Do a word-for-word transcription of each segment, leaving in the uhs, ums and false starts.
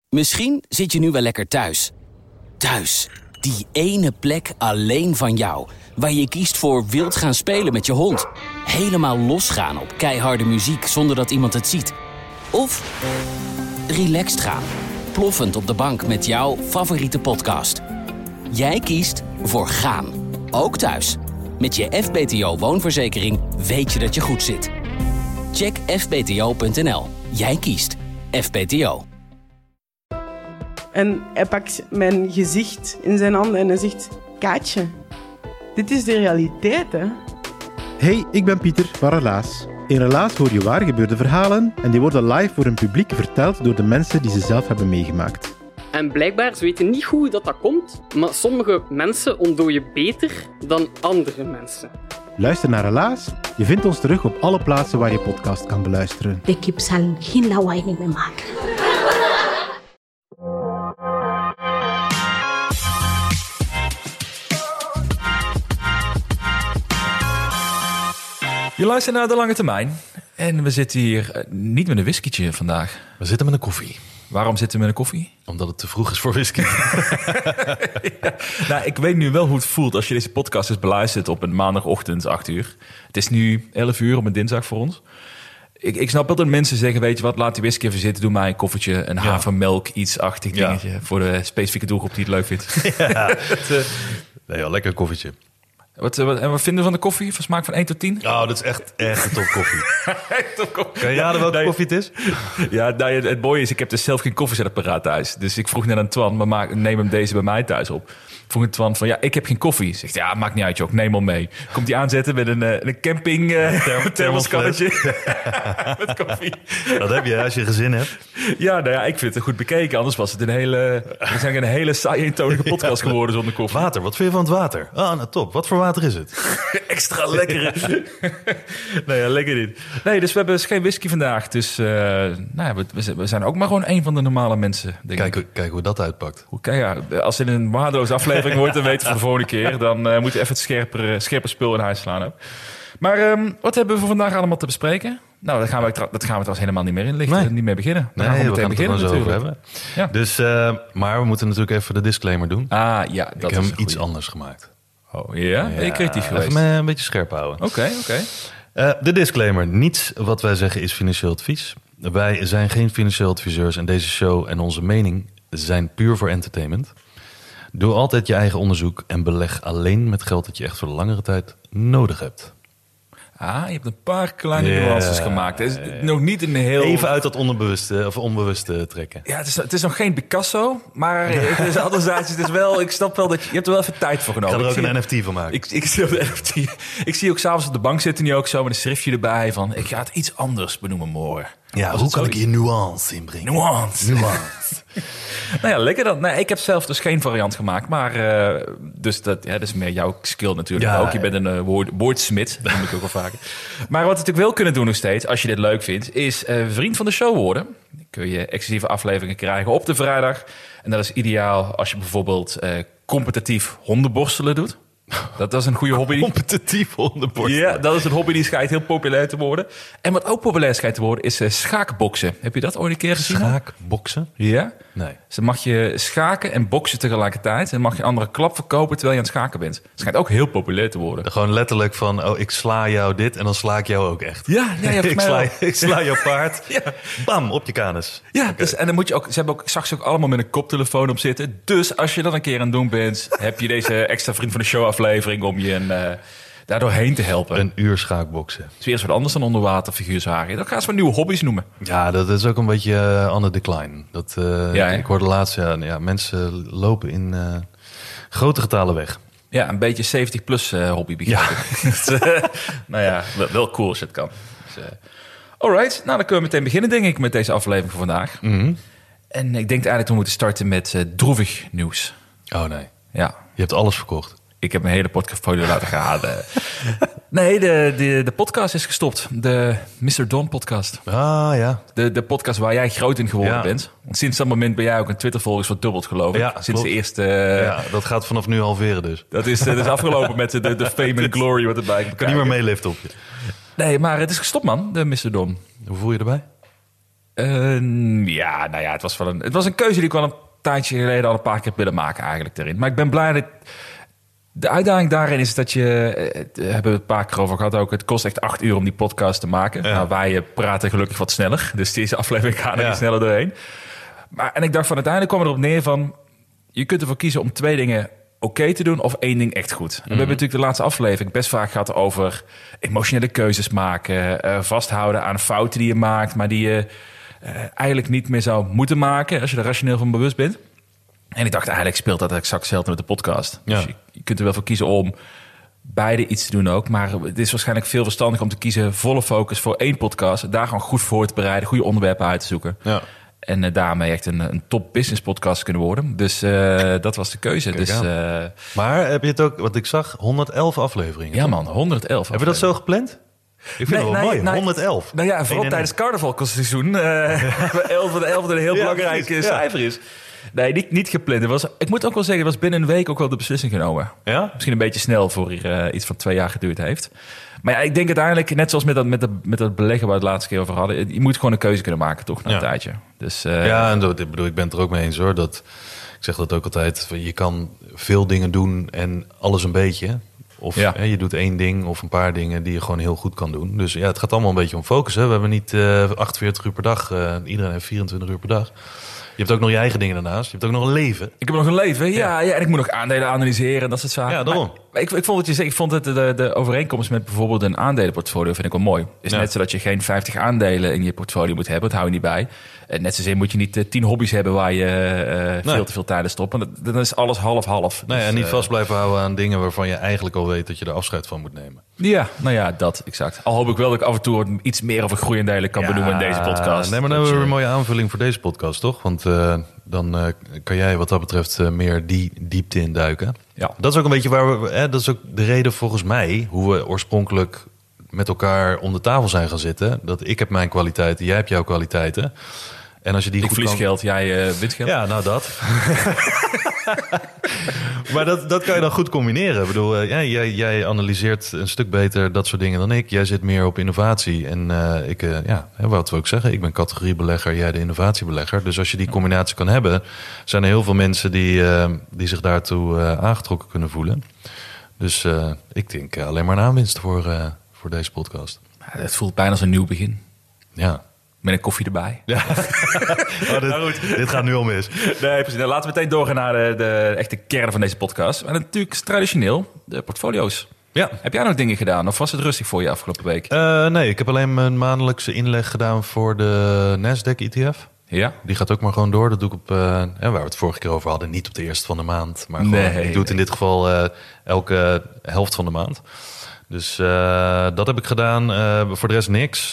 Misschien zit je nu wel lekker thuis. Thuis, die ene plek alleen van jou, waar je kiest voor wild gaan spelen met je hond. Helemaal losgaan op keiharde muziek zonder dat iemand het ziet. Of relaxed gaan, ploffend op de bank met jouw favoriete podcast. Jij kiest voor gaan, ook thuis. Met je F B T O-woonverzekering weet je dat je goed zit. Check f b t o punt n l. Jij kiest F B T O. En hij pakt mijn gezicht in zijn handen en hij zegt... Kaatje, dit is de realiteit, hè? Hey, ik ben Pieter van Relaas. In Relaas hoor je waar gebeurde verhalen en die worden live voor een publiek verteld door de mensen die ze zelf hebben meegemaakt. En blijkbaar, ze weten niet goed hoe dat, dat komt, maar sommige mensen ontdooien beter dan andere mensen. Luister naar Relaas. Je vindt ons terug op alle plaatsen waar je podcast kan beluisteren. De kip zal geen lawaai meer maken. Je luistert naar De Lange Termijn. En we zitten hier uh, niet met een whiskietje vandaag. We zitten met een koffie. Waarom zitten we met een koffie? Omdat het te vroeg is voor whisky. ja. Nou, ik weet nu wel hoe het voelt als je deze podcast eens beluistert op een maandagochtend, acht uur. Het is nu elf uur op een dinsdag voor ons. Ik, ik snap wel dat mensen zeggen, weet je wat, laat die whisky even zitten. Doe mij een koffertje, een ja. havermelk, iets-achtig ja. dingetje. Voor de specifieke doelgroep die het leuk vindt. ja, het, uh, nee, ja, lekker koffietje. Wat, wat, en wat vinden we van de koffie? Van smaak van één tot tien? Oh, dat is echt, echt een top koffie. top koffie. Kan je raden welke nee. koffie het is? Ja, nou, het, het mooie is, ik heb dus zelf geen koffiezetapparaat thuis. Dus ik vroeg net aan Twan, maar maak, neem hem deze bij mij thuis op. Vroeg aan Twan van, ja, ik heb geen koffie. Zegt, ja, maakt niet uit, joh, neem hem mee. Komt hij aanzetten met een, een camping uh, Therm- thermoskannetje met koffie. Dat heb je als je gezin hebt. Ja, nou ja, ik vind het goed bekeken. Anders was het een hele, een hele saaie eentonige podcast geworden zonder koffie. Water, wat vind je van het water? Ah, nou top. Wat voor water is het? Extra lekker. nee, ja, lekker dit. Nee, dus we hebben geen whisky vandaag. Dus uh, nou ja, we, we zijn ook maar gewoon een van de normale mensen. Denk kijk, ik. kijk hoe dat uitpakt. Hoe, kijk, ja, als het een waardeloze aflevering wordt, dan weten we voor de volgende keer. Dan uh, moeten we even het scherper, scherper spul in huis slaan. Ook. Maar um, wat hebben we voor vandaag allemaal te bespreken? Nou, dat gaan we, dat gaan we trouwens helemaal niet meer inlichten. Nee. Niet meer beginnen. Dan nee, gaan we, we gaan beginnen, het er zo over hebben. Ja. Dus, uh, maar we moeten natuurlijk even de disclaimer doen. Ah, ja. Dat ik heb is hem iets anders gemaakt. Oh, ja? Ben je creatief geweest? Even me een beetje scherp houden. Oké, okay, oké. Okay. Uh, de disclaimer. Niets wat wij zeggen is financieel advies. Wij zijn geen financieel adviseurs en deze show en onze mening zijn puur voor entertainment. Doe altijd je eigen onderzoek en beleg alleen met geld dat je echt voor de langere tijd nodig hebt. Ah, je hebt een paar kleine yeah, nuances gemaakt. Het is yeah. nog niet een heel... Even uit dat onderbewuste of onbewuste trekken. Ja, het is, het is nog geen Picasso, maar het is anderzijds, het is wel, ik snap wel dat je, je hebt er wel even tijd voor genomen. Ik ga er ook ik een zie, N F T van maken. Ik, ik, zie ook een N F T. Ik zie ook s'avonds op de bank zitten nu ook zo met een schriftje erbij van, ik ga het iets anders benoemen morgen. Ja, hoe kan ik hier nuance inbrengen? Nuance. Nuance. Nou ja, lekker dan. Nee, ik heb zelf dus geen variant gemaakt, maar uh, dus dat, ja, dat is meer jouw skill natuurlijk. Ja, ook. Je bent een uh, woord, woordsmid, dat noem ik ook wel vaker. Maar wat we natuurlijk wel kunnen doen nog steeds, als je dit leuk vindt, is uh, vriend van de show worden. Dan kun je exclusieve afleveringen krijgen op de vrijdag. En dat is ideaal als je bijvoorbeeld uh, competitief hondenborstelen doet. Dat, dat is een goede hobby. Competitief hondenborstelen. Ja, dat is een hobby die schijnt heel populair te worden. En wat ook populair schijnt te worden is uh, schaakboksen. Heb je dat ooit een keer gezien? Schaakboksen? Ja. Nee. Dus dan mag je schaken en boksen tegelijkertijd. En dan mag je een andere klap verkopen terwijl je aan het schaken bent. Het schijnt ook heel populair te worden. Gewoon letterlijk van, oh, ik sla jou dit en dan sla ik jou ook echt. Ja, ja, ja ik, sla, ik sla jouw paard. Ja. Bam, op je kanus. Ja, okay. Dus, en dan moet je ook, ze hebben ook, ik zag ze ook allemaal met een koptelefoon op zitten. Dus als je dat een keer aan het doen bent, heb je deze extra vriend van de show aflevering om je een... Uh, daar doorheen te helpen. Een uur schaakboksen. Het is weer eens wat anders dan onderwater figuurshagen. Dat gaan ze maar nieuwe hobby's noemen. Ja, dat is ook een beetje uh, on the decline. Dat, uh, ja, ik hoorde laatst, ja, ja, mensen lopen in uh, grote getalen weg. Ja, een beetje zeventig plus uh, hobby begrijp ik. Ja. Nou ja, wel, wel cool als je het kan. Dus, uh, alright, nou dan kunnen we meteen beginnen denk ik met deze aflevering voor vandaag. Mm-hmm. En ik denk eigenlijk dat we moeten starten met uh, droevig nieuws. Oh nee. Ja. Je hebt alles verkocht. Ik heb mijn hele portfolio laten gaan. Nee, de, de, de podcast is gestopt. De mister Don podcast. Ah, ja. De, de podcast waar jij groot in geworden ja. bent. Want sinds dat moment ben jij ook een Twitter-volgers verdubbeld, geloof ik. Ja, sinds klopt. de eerste... Uh, ja, dat gaat vanaf nu halveren dus. Dat is, dat is afgelopen met de, de fame en glory wat erbij komt. Ik kan niet meer meeliften op je. Nee, maar het is gestopt, man, de mister Don. Hoe voel je erbij? Uh, ja, nou ja, het was wel een, het was een keuze die ik wel een tijdje geleden al een paar keer heb willen maken eigenlijk erin. Maar ik ben blij dat... De uitdaging daarin is dat je... Daar hebben we het een paar keer over gehad ook. Het kost echt acht uur om die podcast te maken. Ja. Nou, wij praten gelukkig wat sneller. Dus deze aflevering gaat er ja. niet sneller doorheen. Maar, en ik dacht van uiteindelijk kwam erop neer van... Je kunt ervoor kiezen om twee dingen oké okay te doen of één ding echt goed. En mm-hmm. we hebben natuurlijk de laatste aflevering best vaak gehad over emotionele keuzes maken. Uh, vasthouden aan fouten die je maakt, maar die je uh, eigenlijk niet meer zou moeten maken als je er rationeel van bewust bent. En ik dacht eigenlijk speelt dat exact hetzelfde met de podcast. Ja. Dus je, je kunt er wel voor kiezen om beide iets te doen ook. Maar het is waarschijnlijk veel verstandiger om te kiezen volle focus voor één podcast. Daar gewoon goed voor te bereiden, goede onderwerpen uit te zoeken. Ja. En uh, daarmee echt een, een top business podcast kunnen worden. Dus uh, dat was de keuze. Dus, uh, maar heb je het ook, wat ik zag, honderdelf afleveringen. Ja man, honderd elf Heb je dat zo gepland? Ik vind nee, het wel nee, mooi, nee, honderd-elf. Nou ja, vooral tijdens carnavalseizoen. Uh, elf van de elf een heel ja, belangrijk precies, cijfer is. Nee, niet, niet gepland. Het was, ik moet ook wel zeggen, het was binnen een week ook wel de beslissing genomen. Ja? Misschien een beetje snel voor uh, iets van twee jaar geduurd heeft. Maar ja, ik denk uiteindelijk, net zoals met dat, met, de, met dat beleggen waar we het laatste keer over hadden, je moet gewoon een keuze kunnen maken, toch, na een ja. tijdje. Dus, uh, ja, en dat, ik bedoel, ik ben het er ook mee eens hoor. Dat, ik zeg dat ook altijd, je kan veel dingen doen en alles een beetje. Of ja. hè, je doet één ding of een paar dingen die je gewoon heel goed kan doen. Dus ja, het gaat allemaal een beetje om focus. Hè? We hebben niet uh, achtenveertig uur per dag. Uh, iedereen heeft vierentwintig uur per dag. Je hebt ook nog je eigen dingen daarnaast. Je hebt ook nog een leven. Ik heb nog een leven, ja. ja. ja en ik moet nog aandelen analyseren en dat soort zaken. Ja, daarom. Maar ik, ik vond wat je zei, ik vond het de, de overeenkomst met bijvoorbeeld een aandelenportfolio vind ik wel mooi. Is ja. net zo dat je geen vijftig aandelen in je portfolio moet hebben. Dat hou je niet bij. En net zozeer moet je niet uh, tien hobby's hebben waar je uh, nee. veel te veel tijd in stopt. Dan, dan is alles half-half. Nee, dus, en niet uh, vast blijven houden aan dingen waarvan je eigenlijk al weet dat je er afscheid van moet nemen. Ja, nou ja, dat, exact. Al hoop ik wel dat ik af en toe iets meer over groeiaandelen kan ja, benoemen in deze podcast. Nee, maar dan hebben we een mooie aanvulling voor deze podcast, toch? Want uh, dan uh, kan jij wat dat betreft uh, meer die diepte induiken. Ja. Dat is ook een beetje waar we... Hè, dat is ook de reden volgens mij hoe we oorspronkelijk met elkaar om de tafel zijn gaan zitten. Dat ik heb mijn kwaliteiten, jij hebt jouw kwaliteiten. En als je die ik goed verlies kan... geld, jij uh, wint geld. Ja, nou dat. Maar dat, dat kan je dan goed combineren. Ik bedoel, uh, ja, jij, jij analyseert een stuk beter dat soort dingen dan ik. Jij zit meer op innovatie. En uh, ik, uh, ja, wat we ook zeggen, ik ben categoriebelegger, jij de innovatiebelegger. Dus als je die combinatie kan hebben, zijn er heel veel mensen die, uh, die zich daartoe uh, aangetrokken kunnen voelen. Dus uh, ik denk uh, alleen maar een aanwinst voor, uh, voor deze podcast. Ja, het voelt bijna als een nieuw begin. Ja. Met een koffie erbij. Ja. oh, dit, nou goed. dit gaat nu al mis. Nee, precies. Nou, laten we meteen doorgaan naar de, de echte kern van deze podcast. En natuurlijk traditioneel de portfolio's. Ja. Heb jij nog dingen gedaan of was het rustig voor je afgelopen week? Uh, nee, ik heb alleen mijn maandelijkse inleg gedaan voor de Nasdaq E T F. Ja. Die gaat ook maar gewoon door. Dat doe ik op, uh, ja, waar we het vorige keer over hadden, niet op de eerste van de maand. Maar gewoon, nee, ik doe het in dit geval uh, elke helft van de maand. Dus uh, dat heb ik gedaan. Uh, voor de rest niks.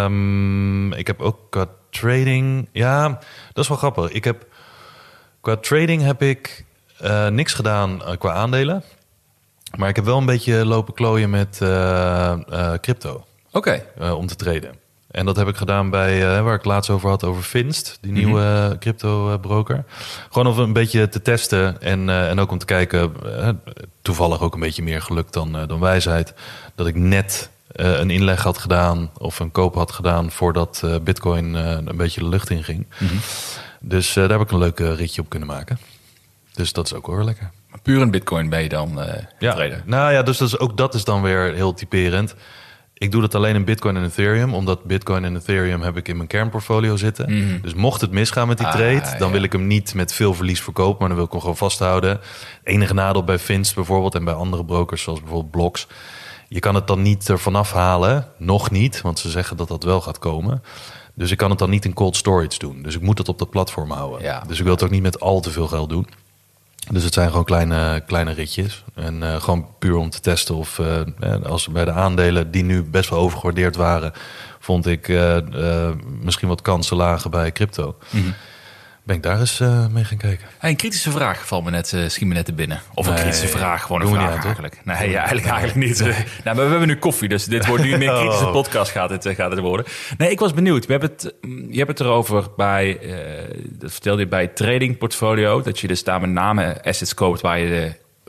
Um, ik heb ook qua trading... Ja, dat is wel grappig. Ik heb, qua trading heb ik uh, niks gedaan uh, qua aandelen. Maar ik heb wel een beetje lopen klooien met uh, uh, crypto. Oké. Okay. Uh, om te traden. En dat heb ik gedaan bij, uh, waar ik het laatst over had, over Finst. Die mm-hmm. nieuwe uh, crypto broker. Gewoon om een beetje te testen. En, uh, en ook om te kijken, uh, toevallig ook een beetje meer geluk dan, uh, dan wijsheid. Dat ik net uh, een inleg had gedaan of een koop had gedaan voordat uh, Bitcoin uh, een beetje de lucht in ging. Mm-hmm. Dus uh, daar heb ik een leuk uh, ritje op kunnen maken. Dus dat is ook wel weer lekker. Puur een Bitcoin ben je dan uh, ja. traden? Nou ja, dus dat is, ook dat is dan weer heel typerend. Ik doe dat alleen in Bitcoin en Ethereum, omdat Bitcoin en Ethereum heb ik in mijn kernportfolio zitten. Mm. Dus mocht het misgaan met die ah, trade, dan ja. wil ik hem niet met veel verlies verkopen, maar dan wil ik hem gewoon vasthouden. Enige nadeel bij Finst bijvoorbeeld en bij andere brokers zoals bijvoorbeeld Blocks. Je kan het dan niet ervan afhalen, nog niet, want ze zeggen dat dat wel gaat komen. Dus ik kan het dan niet in cold storage doen. Dus ik moet het op dat platform houden. Ja. Dus ik wil het ook niet met al te veel geld doen. Dus het zijn gewoon kleine, kleine ritjes. En uh, gewoon puur om te testen of uh, als bij de aandelen die nu best wel overgewaardeerd waren, vond ik uh, uh, misschien wat kansen lagen bij crypto. Mm-hmm. Ben ik daar eens uh, mee gaan kijken. Hey, een kritische vraag valt me net, uh, schiet me net te binnen. Of nee, een kritische vraag, gewoon een vraag niet uit, eigenlijk. Nee, ja, eigenlijk, nee. eigenlijk niet. Nee. Nou, maar we hebben nu koffie, dus dit wordt nu meer kritische oh. podcast gaat het, gaat het worden. Nee, ik was benieuwd. We hebben het, je hebt het erover bij, uh, dat vertelde je bij trading portfolio, dat je dus daar met name assets koopt waar je de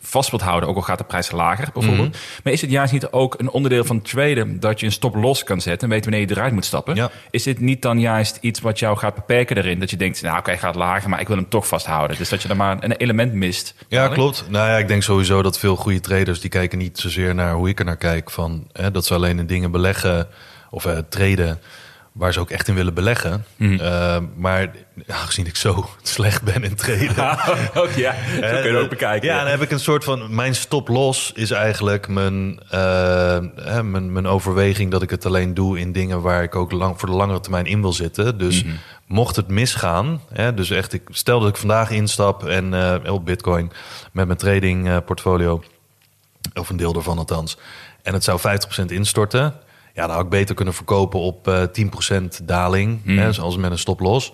vast wilt houden, ook al gaat de prijs lager bijvoorbeeld. Mm-hmm. Maar is het juist niet ook een onderdeel van traden dat je een stop-loss kan zetten en weet wanneer je eruit moet stappen? Ja. Is dit niet dan juist iets wat jou gaat beperken daarin? Dat je denkt, nou oké, okay, gaat lager, maar ik wil hem toch vasthouden. Dus dat je dan maar een element mist. Ja, eigenlijk. Klopt. Nou ja, ik denk sowieso dat veel goede traders, die kijken niet zozeer naar hoe ik er naar kijk. Van, hè, dat ze alleen in dingen beleggen of uh, traden waar ze ook echt in willen beleggen. Mm. Uh, maar aangezien ik zo slecht ben in traden. Ook ja, zo kun je het ook bekijken. Ja, dan heb ik een soort van... Mijn stop-loss is eigenlijk mijn, uh, hè, mijn, mijn overweging dat ik het alleen doe in dingen waar ik ook lang, voor de langere termijn in wil zitten. Dus mm-hmm. mocht het misgaan, hè, dus echt, ik stel dat ik vandaag instap en uh, op Bitcoin met mijn trading uh, portfolio, of een deel ervan althans, en het zou vijftig procent instorten. Ja, dan had ik beter kunnen verkopen op uh, tien procent daling, mm. hè, zoals met een stop-loss.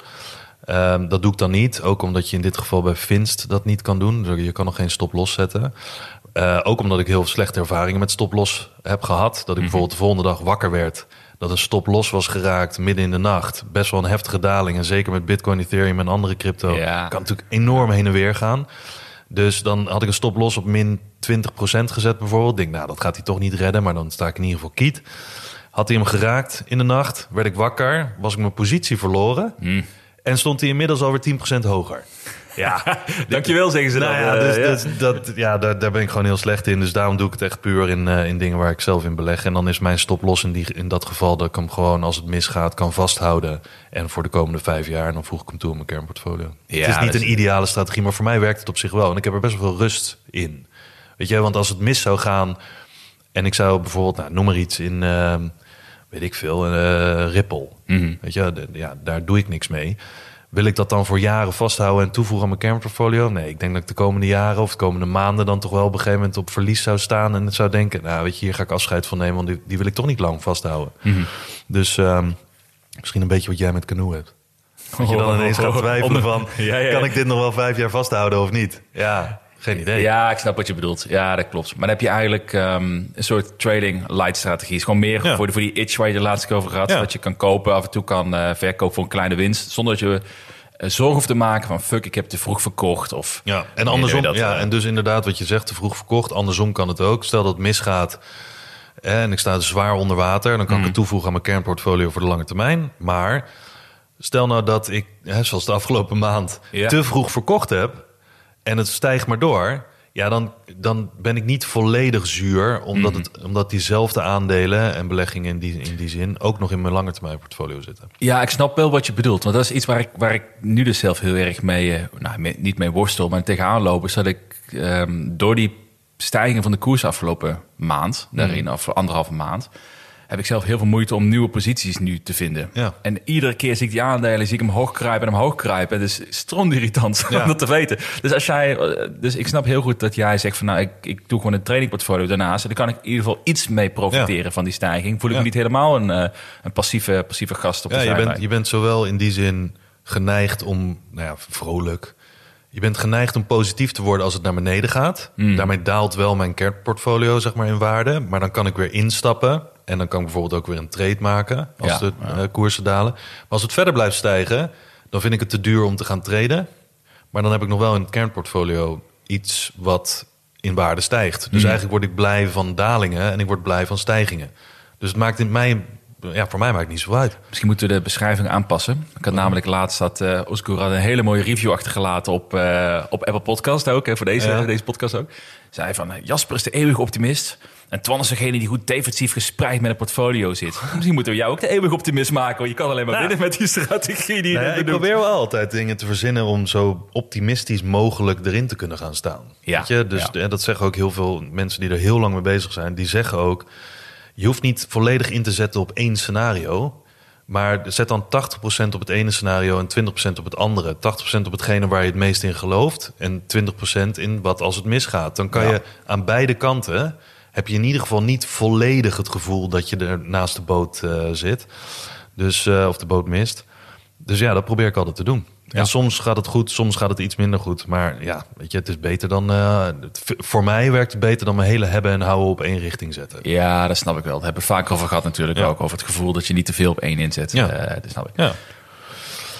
Um, dat doe ik dan niet, ook omdat je in dit geval bij Finst dat niet kan doen. Dus je kan nog geen stop-loss zetten. Uh, ook omdat ik heel slechte ervaringen met stop-loss heb gehad. Dat ik mm-hmm. bijvoorbeeld de volgende dag wakker werd, dat een stop-loss was geraakt midden in de nacht. Best wel een heftige daling. En zeker met Bitcoin, Ethereum en andere crypto ja. kan natuurlijk enorm heen en weer gaan. Dus dan had ik een stop-loss op min twintig procent gezet bijvoorbeeld. Ik denk, nou, dat gaat hij toch niet redden, maar dan sta ik in ieder geval kiet. Had hij hem geraakt in de nacht, werd ik wakker, was ik mijn positie verloren. Mm. En stond hij inmiddels alweer tien procent hoger. Ja, dankjewel zeggen ze dan. Nou ja, dus, uh, dus, ja. Dat, ja daar, daar ben ik gewoon heel slecht in. Dus daarom doe ik het echt puur in, uh, in dingen waar ik zelf in beleg. En dan is mijn stop-loss in, die, in dat geval dat ik hem gewoon, als het misgaat, kan vasthouden. En voor de komende vijf jaar, en dan voeg ik hem toe in mijn kernportfolio. Ja, het is niet een ideale strategie, maar voor mij werkt het op zich wel. En ik heb er best wel veel rust in. Weet je, want als het mis zou gaan en ik zou bijvoorbeeld, nou, noem maar iets in... Uh, weet ik veel, uh, Ripple. Mm-hmm. Weet je, de, ja, daar doe ik niks mee. Wil ik dat dan voor jaren vasthouden en toevoegen aan mijn kernportfolio? Nee, ik denk dat ik de komende jaren of de komende maanden dan toch wel op een gegeven moment op verlies zou staan en het zou denken, nou weet je, hier ga ik afscheid van nemen, want die, die wil ik toch niet lang vasthouden. Mm-hmm. Dus um, misschien een beetje wat jij met Canoe hebt. Dat je dan ineens gaat twijfelen van, ja, ja. kan ik dit nog wel vijf jaar vasthouden of niet? Ja. Geen idee. Ja, ik snap wat je bedoelt. Ja, dat klopt. Maar dan heb je eigenlijk um, een soort trading light strategie. Is gewoon meer ja. voor, de, voor die itch waar je de laatste keer over had. Ja. Dat je kan kopen, af en toe kan uh, verkopen voor een kleine winst. Zonder dat je uh, zorg hoeft te maken van fuck, ik heb te vroeg verkocht. Of, ja, en andersom. Dat, ja, uh, en dus inderdaad wat je zegt, te vroeg verkocht. Andersom kan het ook. Stel dat het misgaat en ik sta zwaar onder water. Dan kan mm. ik het toevoegen aan mijn kernportfolio voor de lange termijn. Maar stel nou dat ik, hè, zoals de afgelopen maand, ja. te vroeg verkocht heb. En het stijgt maar door, ja, dan, dan ben ik niet volledig zuur, omdat, mm-hmm. het, omdat diezelfde aandelen en beleggingen in die, in die zin ook nog in mijn langetermijn portfolio zitten. Ja, ik snap wel wat je bedoelt. Want dat is iets waar ik, waar ik nu dus zelf heel erg mee, nou, mee, niet mee worstel, maar tegenaan loop, is dat ik um, door die stijging van de koers afgelopen maand, mm. daarin, of anderhalve maand, heb ik zelf heel veel moeite om nieuwe posities nu te vinden. Ja. En iedere keer zie ik die aandelen, zie ik hem hoog kruipen en omhoog kruipen. Dus stroomdirritant ja. om dat te weten. Dus als jij, dus ik snap heel goed dat jij zegt van, nou, ik, ik doe gewoon een trainingportfolio daarnaast. En dan kan ik in ieder geval iets mee profiteren ja. van die stijging. Voel ik ja. me niet helemaal een, een passieve, passieve gast op de ja, zijlijn. Je bent, je bent zowel in die zin geneigd om, nou ja, vrolijk. Je bent geneigd om positief te worden als het naar beneden gaat. Mm. Daarmee daalt wel mijn kernportfolio, zeg maar, in waarde. Maar dan kan ik weer instappen. En dan kan ik bijvoorbeeld ook weer een trade maken als ja, de ja. Uh, koersen dalen. Maar als het verder blijft stijgen, dan vind ik het te duur om te gaan traden. Maar dan heb ik nog wel in het kernportfolio iets wat in waarde stijgt. Dus mm. eigenlijk word ik blij van dalingen en ik word blij van stijgingen. Dus het maakt in mij, ja, voor mij maakt het niet zo uit. Misschien moeten we de beschrijving aanpassen. Ik had namelijk laatst dat uh, Oscar had een hele mooie review achtergelaten op, uh, op Apple Podcast ook. Hè, voor deze, ja. deze podcast ook. Zei van, Jasper is de eeuwige optimist. En Twan is degene die goed defensief gespreid met een portfolio zit. Misschien moeten we jou ook de eeuwige optimist maken. Want je kan alleen maar nou, winnen met die strategie die je nou ja, Ik doet. probeer wel altijd dingen te verzinnen om zo optimistisch mogelijk erin te kunnen gaan staan. Ja. Weet je? Dus ja. dat zeggen ook heel veel mensen die er heel lang mee bezig zijn. Die zeggen ook, je hoeft niet volledig in te zetten op één scenario. Maar zet dan tachtig procent op het ene scenario en twintig procent op het andere. tachtig procent op hetgene waar je het meest in gelooft. En twintig procent in wat als het misgaat. Dan kan ja. je aan beide kanten, heb je in ieder geval niet volledig het gevoel dat je er naast de boot uh, zit. Dus, uh, of de boot mist. Dus ja, dat probeer ik altijd te doen. Ja. En soms gaat het goed, soms gaat het iets minder goed. Maar ja, weet je, het is beter dan... Uh, het, voor mij werkt het beter dan mijn hele hebben en houden op één richting zetten. Ja, dat snap ik wel. Dat hebben we vaak over gehad natuurlijk ja. ook. Over het gevoel dat je niet te veel op één inzet. Ja. Uh, dat snap ik. Ja.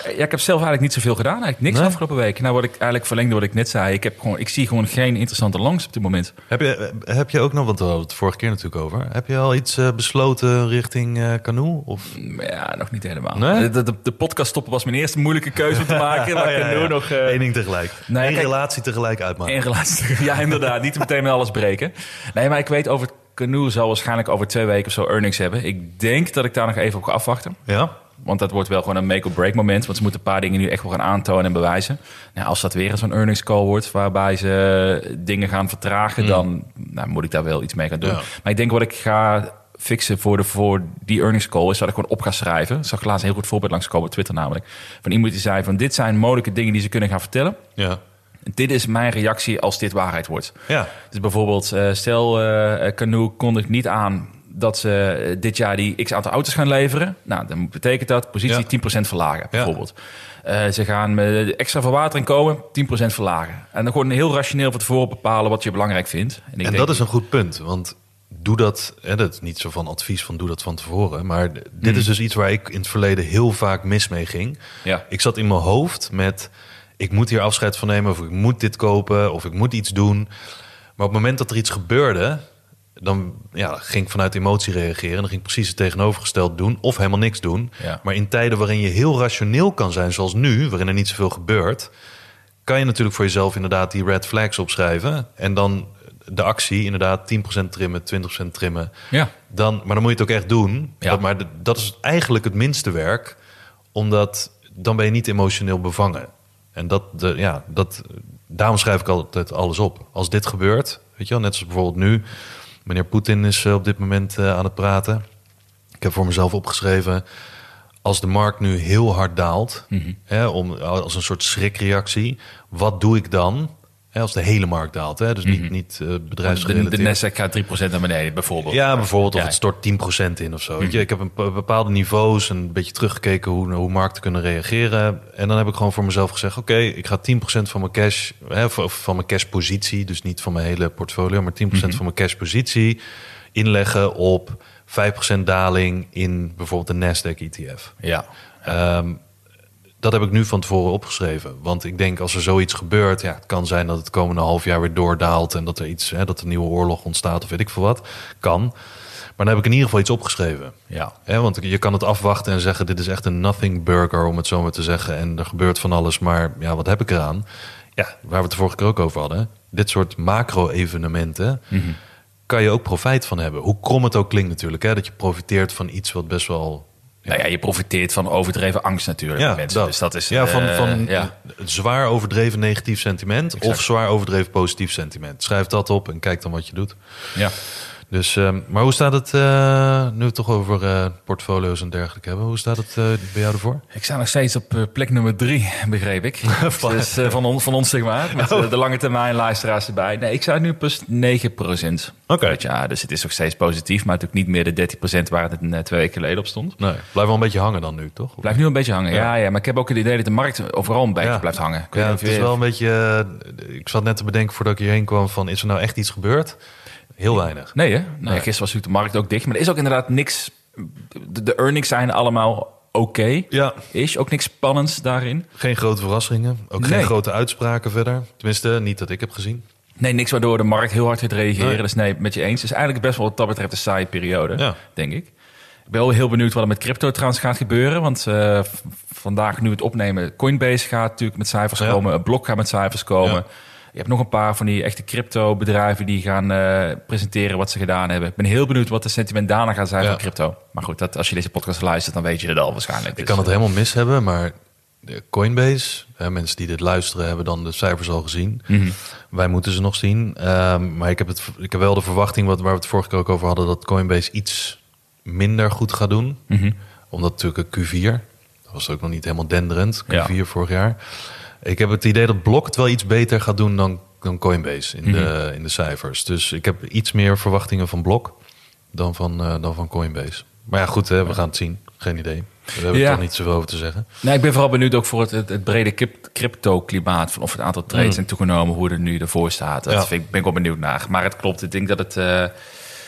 Ja, ik heb zelf eigenlijk niet zoveel gedaan. Eigenlijk niks Nee? afgelopen week. Nou, wat ik eigenlijk verlengde wat ik net zei. Ik, heb gewoon, ik zie gewoon geen interessante longs op dit moment. Heb je, heb je ook nog, want we hadden het vorige keer natuurlijk over. Heb je al iets uh, besloten richting uh, Canoe? Of? Ja, nog niet helemaal. Nee? De, de, de podcast stoppen was mijn eerste moeilijke keuze om te maken. Maar ik ja, kan ja, nu ja. nog... Uh, Eén ding tegelijk. Nee, Eén kijk, relatie tegelijk uitmaken. Eén relatie. Ja, inderdaad. Niet meteen met alles breken. Nee, maar ik weet over Canoe zal waarschijnlijk over twee weken of zo earnings hebben. Ik denk dat ik daar nog even op ga afwachten. Ja? Want dat wordt wel gewoon een make-or-break moment. Want ze moeten een paar dingen nu echt wel gaan aantonen en bewijzen. Nou, als dat weer zo'n earnings call wordt waarbij ze dingen gaan vertragen, mm. dan nou, moet ik daar wel iets mee gaan doen. Ja. Maar ik denk wat ik ga fixen voor, de, voor die earnings call is dat ik gewoon op ga schrijven. Ik zag laatst een heel goed voorbeeld langskomen op Twitter namelijk. Van iemand die zei van dit zijn mogelijke dingen die ze kunnen gaan vertellen. Ja. Dit is mijn reactie als dit waarheid wordt. Ja. Dus bijvoorbeeld, uh, stel uh, Canoe kondigt niet aan dat ze dit jaar die x aantal auto's gaan leveren. Nou, dan betekent dat positie ja. tien procent verlagen, bijvoorbeeld. Ja. Uh, ze gaan met extra verwatering komen, tien procent verlagen. En dan gewoon heel rationeel van tevoren bepalen wat je belangrijk vindt. En, ik en denk, dat is een goed punt, want doe dat, hè, dat is niet zo van advies van doe dat van tevoren. Maar dit mm. is dus iets waar ik in het verleden heel vaak mis mee ging. Ja. Ik zat in mijn hoofd met, ik moet hier afscheid van nemen, of ik moet dit kopen, of ik moet iets doen. Maar op het moment dat er iets gebeurde, dan ja, ging ik vanuit emotie reageren. Dan ging ik precies het tegenovergestelde doen of helemaal niks doen. Ja. Maar in tijden waarin je heel rationeel kan zijn, zoals nu, waarin er niet zoveel gebeurt, kan je natuurlijk voor jezelf inderdaad die red flags opschrijven. En dan de actie, inderdaad, tien procent trimmen, twintig procent trimmen. Ja. Dan, maar dan moet je het ook echt doen. Ja. Dat, maar dat is eigenlijk het minste werk, omdat dan ben je niet emotioneel bevangen. En dat, de, ja, dat, daarom schrijf ik altijd alles op. Als dit gebeurt, weet je wel, net als bijvoorbeeld nu. Meneer Poetin is op dit moment uh, aan het praten. Ik heb voor mezelf opgeschreven, als de markt nu heel hard daalt, mm-hmm. hè, om, als een soort schrikreactie, wat doe ik dan? Hè, als de hele markt daalt, hè? Dus niet, mm-hmm. niet uh, bedrijfsgerelateerd. De, de Nasdaq gaat drie procent naar beneden, bijvoorbeeld. Ja, bijvoorbeeld, of ja. het stort tien procent in of zo. Mm-hmm. Weet je? Ik heb een bepaalde niveaus, een beetje teruggekeken hoe, hoe markten kunnen reageren. En dan heb ik gewoon voor mezelf gezegd, oké, okay, ik ga tien procent van mijn cash, hè, van mijn cashpositie, dus niet van mijn hele portfolio, maar tien procent mm-hmm. van mijn cashpositie inleggen op vijf procent daling in bijvoorbeeld de Nasdaq E T F. Ja. Um, dat heb ik nu van tevoren opgeschreven. Want ik denk als er zoiets gebeurt, ja, het kan zijn dat het komende half jaar weer doordaalt en dat er iets, hè, dat er een nieuwe oorlog ontstaat of weet ik veel wat. Kan. Maar dan heb ik in ieder geval iets opgeschreven. Ja. Hè, want je kan het afwachten en zeggen, dit is echt een nothing burger, om het zo maar te zeggen. En er gebeurt van alles, maar ja, wat heb ik eraan? Ja, waar we het de vorige keer ook over hadden. Dit soort macro-evenementen, mm-hmm. kan je ook profijt van hebben. Hoe krom het ook klinkt natuurlijk, hè, dat je profiteert van iets wat best wel... Ja. Nou ja, je profiteert van overdreven angst natuurlijk. Ja, mensen. dat. Dus dat is, ja, van, uh, van ja. zwaar overdreven negatief sentiment exact. Of zwaar overdreven positief sentiment. Schrijf dat op en kijk dan wat je doet. Ja. Dus, um, maar hoe staat het, uh, nu we het toch over uh, portfolio's en dergelijke hebben, hoe staat het uh, bij jou ervoor? Ik sta nog steeds op uh, plek nummer drie, begreep ik. Dus uh, van, on, van ons zeg maar, met uh, de lange termijn luisteraars erbij. Nee, ik sta nu plus negen procent. Oké. Okay. Ja, dus het is nog steeds positief, maar natuurlijk niet meer de dertien procent waar het uh, twee weken geleden op stond. Nee, blijft wel een beetje hangen dan nu, toch? Blijft nu een beetje hangen, ja. ja, ja. Maar ik heb ook het idee dat de markt overal een beetje ja. blijft hangen. Ja, het is wel een beetje, uh, ik zat net te bedenken voordat ik hierheen kwam van, is er nou echt iets gebeurd? Heel weinig. Nee, hè? Nee, nee. Gisteren was de markt ook dicht. Maar er is ook inderdaad niks... De, de earnings zijn allemaal oké. Okay. Ja. Is ook niks spannends daarin. Geen grote verrassingen. Ook nee. geen grote uitspraken verder. Tenminste, niet dat ik heb gezien. Nee, niks waardoor de markt heel hard gaat reageren. Nee. Dus nee, met je eens. Het is eigenlijk best wel wat dat betreft een saaie periode, ja. denk ik. Ik ben wel heel benieuwd wat er met crypto trouwens gaat gebeuren. Want uh, v- vandaag nu we het opnemen... Coinbase gaat natuurlijk met cijfers ja. komen. Block gaat met cijfers komen. Ja. Je hebt nog een paar van die echte crypto-bedrijven die gaan uh, presenteren wat ze gedaan hebben. Ik ben heel benieuwd wat de sentiment daarna gaat zijn ja. van crypto. Maar goed, dat, als je deze podcast luistert, dan weet je het al waarschijnlijk. Ik dus, kan het helemaal mis hebben, maar de Coinbase, hè, mensen die dit luisteren hebben dan de cijfers al gezien. Mm-hmm. Wij moeten ze nog zien. Um, maar ik heb, het, ik heb wel de verwachting, wat, waar we het vorige keer ook over hadden, dat Coinbase iets minder goed gaat doen. Mm-hmm. Omdat natuurlijk Q vier, dat was ook nog niet helemaal denderend, Q vier ja. vorig jaar. Ik heb het idee dat Block het wel iets beter gaat doen dan, dan Coinbase in, mm-hmm. de, in de cijfers. Dus ik heb iets meer verwachtingen van Block dan van, uh, dan van Coinbase. Maar ja, goed, hè, we gaan het zien. Geen idee. Daar hebben we ja. toch niet zoveel over te zeggen. Nee, ik ben vooral benieuwd ook voor het, het, het brede crypto-klimaat. Van of het aantal trades mm. zijn toegenomen, hoe het er nu ervoor staat. Dat ja. vind ik, ben ik wel benieuwd naar. Maar het klopt, ik denk dat het... Uh,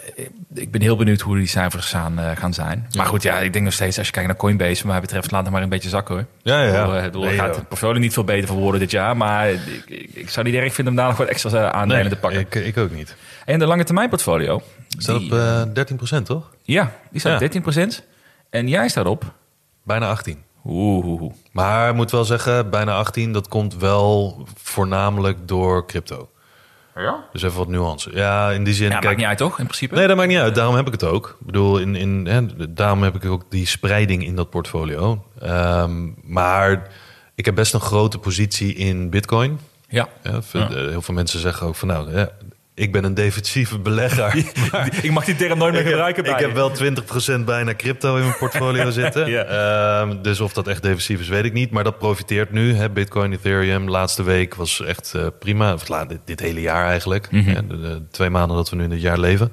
ik ben heel benieuwd hoe die cijfers gaan, uh, gaan zijn. Ja. Maar goed, ja, ik denk nog steeds, als je kijkt naar Coinbase, wat mij betreft, laat het maar een beetje zakken, hoor. Ja, ja. Ik bedoel, nee, gaat het portfolio niet veel beter van worden dit jaar, maar ik, ik, ik zou niet erg vinden om daar nog wat extra aandelen nee, te pakken. Ik, ik ook niet. En de lange termijn portfolio. Staat op uh, dertien procent, toch? Ja, die staat ja. op dertien procent. En jij staat op? Bijna achttien. Oeh. Maar ik moet wel zeggen, bijna achttien, dat komt wel voornamelijk door crypto. Ja? Dus even wat nuance. Ja, in die zin... Ja, kijk, maakt niet uit, toch? In principe? Nee, dat maakt niet uit. Daarom heb ik het ook. Ik bedoel, in, in, hè, daarom heb ik ook die spreiding in dat portfolio. Um, maar ik heb best een grote positie in Bitcoin. Ja. Ja, veel, ja. Heel veel mensen zeggen ook van, nou... Ja, ik ben een defensieve belegger. Ik mag die term nooit meer gebruiken. Ik, ik heb wel twintig procent bijna crypto in mijn portfolio zitten. Ja. Um, dus of dat echt defensief is, weet ik niet. Maar dat profiteert nu. Hè. Bitcoin, Ethereum, laatste week was echt uh, prima. Of, dit, dit hele jaar eigenlijk. Mm-hmm. Hè, de, de twee maanden dat we nu in dit jaar leven.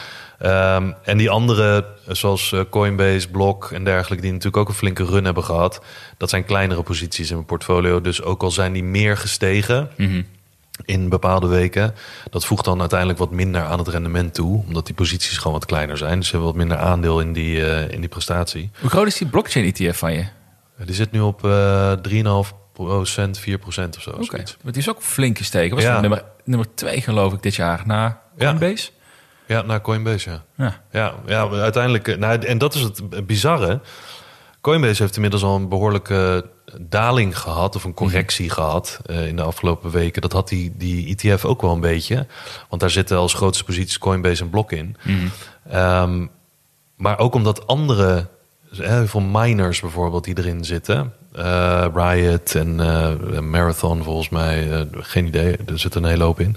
Um, en die andere, zoals uh, Coinbase, Block en dergelijke... die natuurlijk ook een flinke run hebben gehad... dat zijn kleinere posities in mijn portfolio. Dus ook al zijn die meer gestegen... Mm-hmm. in bepaalde weken. Dat voegt dan uiteindelijk wat minder aan het rendement toe. Omdat die posities gewoon wat kleiner zijn. Dus ze hebben wat minder aandeel in die, uh, in die prestatie. Hoe groot is die blockchain E T F van je? Die zit nu op uh, drie komma vijf procent, vier procent of zo. Oké, okay. Maar die is ook flink gestegen. Was ja. nummer, nummer twee geloof ik dit jaar, na Coinbase? Ja, ja na Coinbase, ja. Ja, ja, ja uiteindelijk... Nou, en dat is het bizarre. Coinbase heeft inmiddels al een behoorlijke daling gehad... of een correctie mm-hmm. gehad uh, in de afgelopen weken. Dat had die, die E T F ook wel een beetje. Want daar zitten als grootste posities Coinbase en Block in. Mm-hmm. Um, maar ook omdat andere... Heel veel miners bijvoorbeeld die erin zitten. Uh, Riot en uh, Marathon volgens mij. Uh, geen idee, er zit een hele hoop in.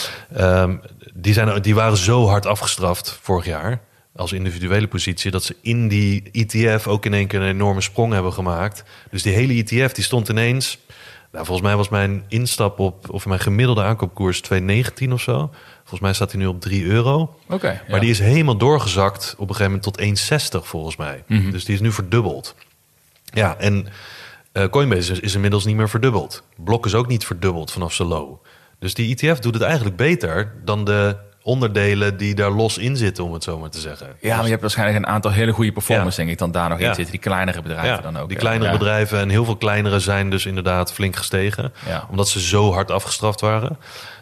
Um, die, zijn, die waren zo hard afgestraft vorig jaar... als individuele positie, dat ze in die E T F ook in één keer een enorme sprong hebben gemaakt. Dus die hele E T F die stond ineens... Nou, volgens mij was mijn instap op... of mijn gemiddelde aankoopkoers twee negentien of zo. Volgens mij staat hij nu op drie euro. Okay, maar ja. die is helemaal doorgezakt op een gegeven moment tot één zestig volgens mij. Mm-hmm. Dus die is nu verdubbeld. Ja, en uh, Coinbase is, is inmiddels niet meer verdubbeld. Block is ook niet verdubbeld vanaf zijn low. Dus die E T F doet het eigenlijk beter dan de... onderdelen die daar los in zitten, om het zo maar te zeggen. Ja, maar je hebt waarschijnlijk een aantal hele goede performers, ja. denk ik, dan daar nog in ja. zitten. Die kleinere bedrijven ja, dan ook. Die kleinere ja. bedrijven en heel veel kleinere zijn dus inderdaad flink gestegen. Ja. Omdat ze zo hard afgestraft waren.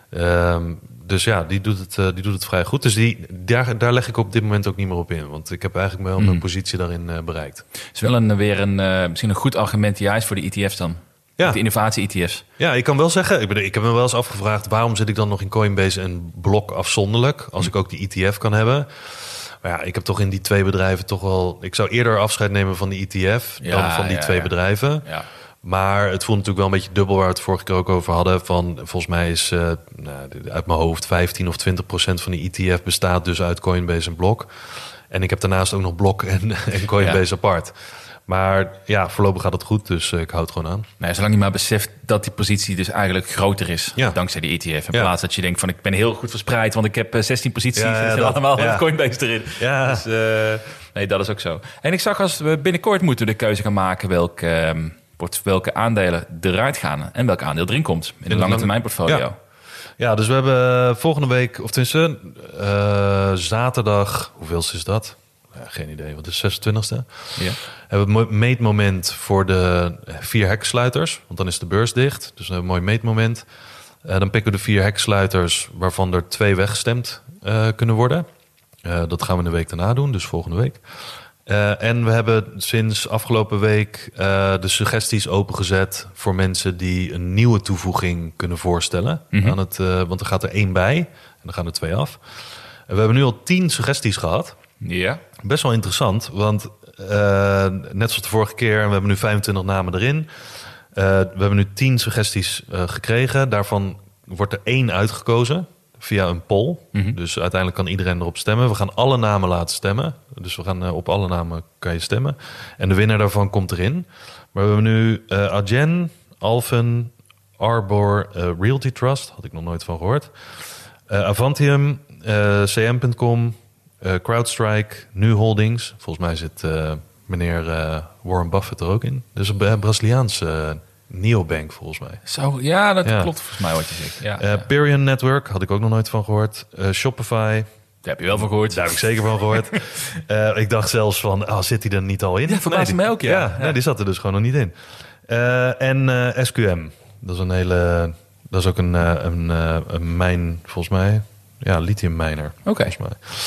Um, dus ja, die doet, het, uh, die doet het vrij goed. Dus die, daar, daar leg ik op dit moment ook niet meer op in. Want ik heb eigenlijk wel mm. mijn positie daarin uh, bereikt. Het is wel een, weer een, uh, misschien een goed argument juist voor de E T F's dan. Ja. De innovatie-E T F's. Ja, ik kan wel zeggen, ik, ben, ik heb me wel eens afgevraagd... waarom zit ik dan nog in Coinbase en Block afzonderlijk... als ik ook die E T F kan hebben. Maar ja, ik heb toch in die twee bedrijven toch wel... Ik zou eerder afscheid nemen van die E T F ja, dan van die ja, twee ja. bedrijven. Ja. Maar het voelt natuurlijk wel een beetje dubbel... waar we het vorige keer ook over hadden. Van, volgens mij is uh, nou, uit mijn hoofd vijftien of twintig procent van die E T F... bestaat dus uit Coinbase en Block. En ik heb daarnaast ook nog Block en, en Coinbase ja. apart... Maar ja, voorlopig gaat het goed, dus uh, ik hou het gewoon aan. Nee, zolang je maar beseft dat die positie dus eigenlijk groter is... Ja. dankzij die E T F. In ja. plaats dat je denkt van ik ben heel goed verspreid... want ik heb uh, zestien posities en ja, ja, allemaal ja. Coinbase erin. Ja. Dus uh, nee, dat is ook zo. En ik zag als we binnenkort moeten de keuze gaan maken... welke, um, welke aandelen eruit gaan en welk aandeel erin komt... in de lange termijn portfolio. Ja. ja, dus we hebben volgende week, of tenminste uh, zaterdag... hoeveelste is dat? Ja, geen idee, wat is zesentwintigste? Ja. Hebben we een meetmoment voor de vier heksluiters. Want dan is de beurs dicht. Dus we hebben een mooi meetmoment. Uh, dan pikken we de vier heksluiters waarvan er twee weggestemd uh, kunnen worden. Uh, dat gaan we de week daarna doen, dus volgende week. Uh, en we hebben sinds afgelopen week uh, de suggesties opengezet... voor mensen die een nieuwe toevoeging kunnen voorstellen. Mm-hmm. Aan het, uh, want er gaat er één bij en dan gaan er twee af. En we hebben nu al tien suggesties gehad... Ja. Best wel interessant, want uh, net zoals de vorige keer... en we hebben nu vijfentwintig namen erin. Uh, we hebben nu tien suggesties uh, gekregen. Daarvan wordt er één uitgekozen via een poll. Mm-hmm. Dus uiteindelijk kan iedereen erop stemmen. We gaan alle namen laten stemmen. Dus we gaan uh, op alle namen kan je stemmen. En de winnaar daarvan komt erin. Maar we hebben nu uh, Adyen, Alphen, Arbor, uh, Realty Trust. Had ik nog nooit van gehoord. Uh, Avantium, uh, C M punt com... Uh, CrowdStrike, Nu Holdings. Volgens mij zit uh, meneer uh, Warren Buffett er ook in. Dus een uh, Braziliaanse uh, neobank volgens mij. Zo, ja, dat ja. klopt volgens mij wat je zegt. Ja, uh, ja. Perion Network, had ik ook nog nooit van gehoord. Uh, Shopify, Daar heb je wel van gehoord. Daar heb ik zeker van gehoord. uh, ik dacht zelfs van, oh, zit hij er niet al in? Ja, verbaasde mij ook, ja. Ja, ja. Nee, die zat er dus gewoon nog niet in. Uh, en uh, S Q M, dat is een hele... Dat is ook een, uh, een, uh, een mijn, volgens mij... Ja, lithiummijner. Oké. Okay.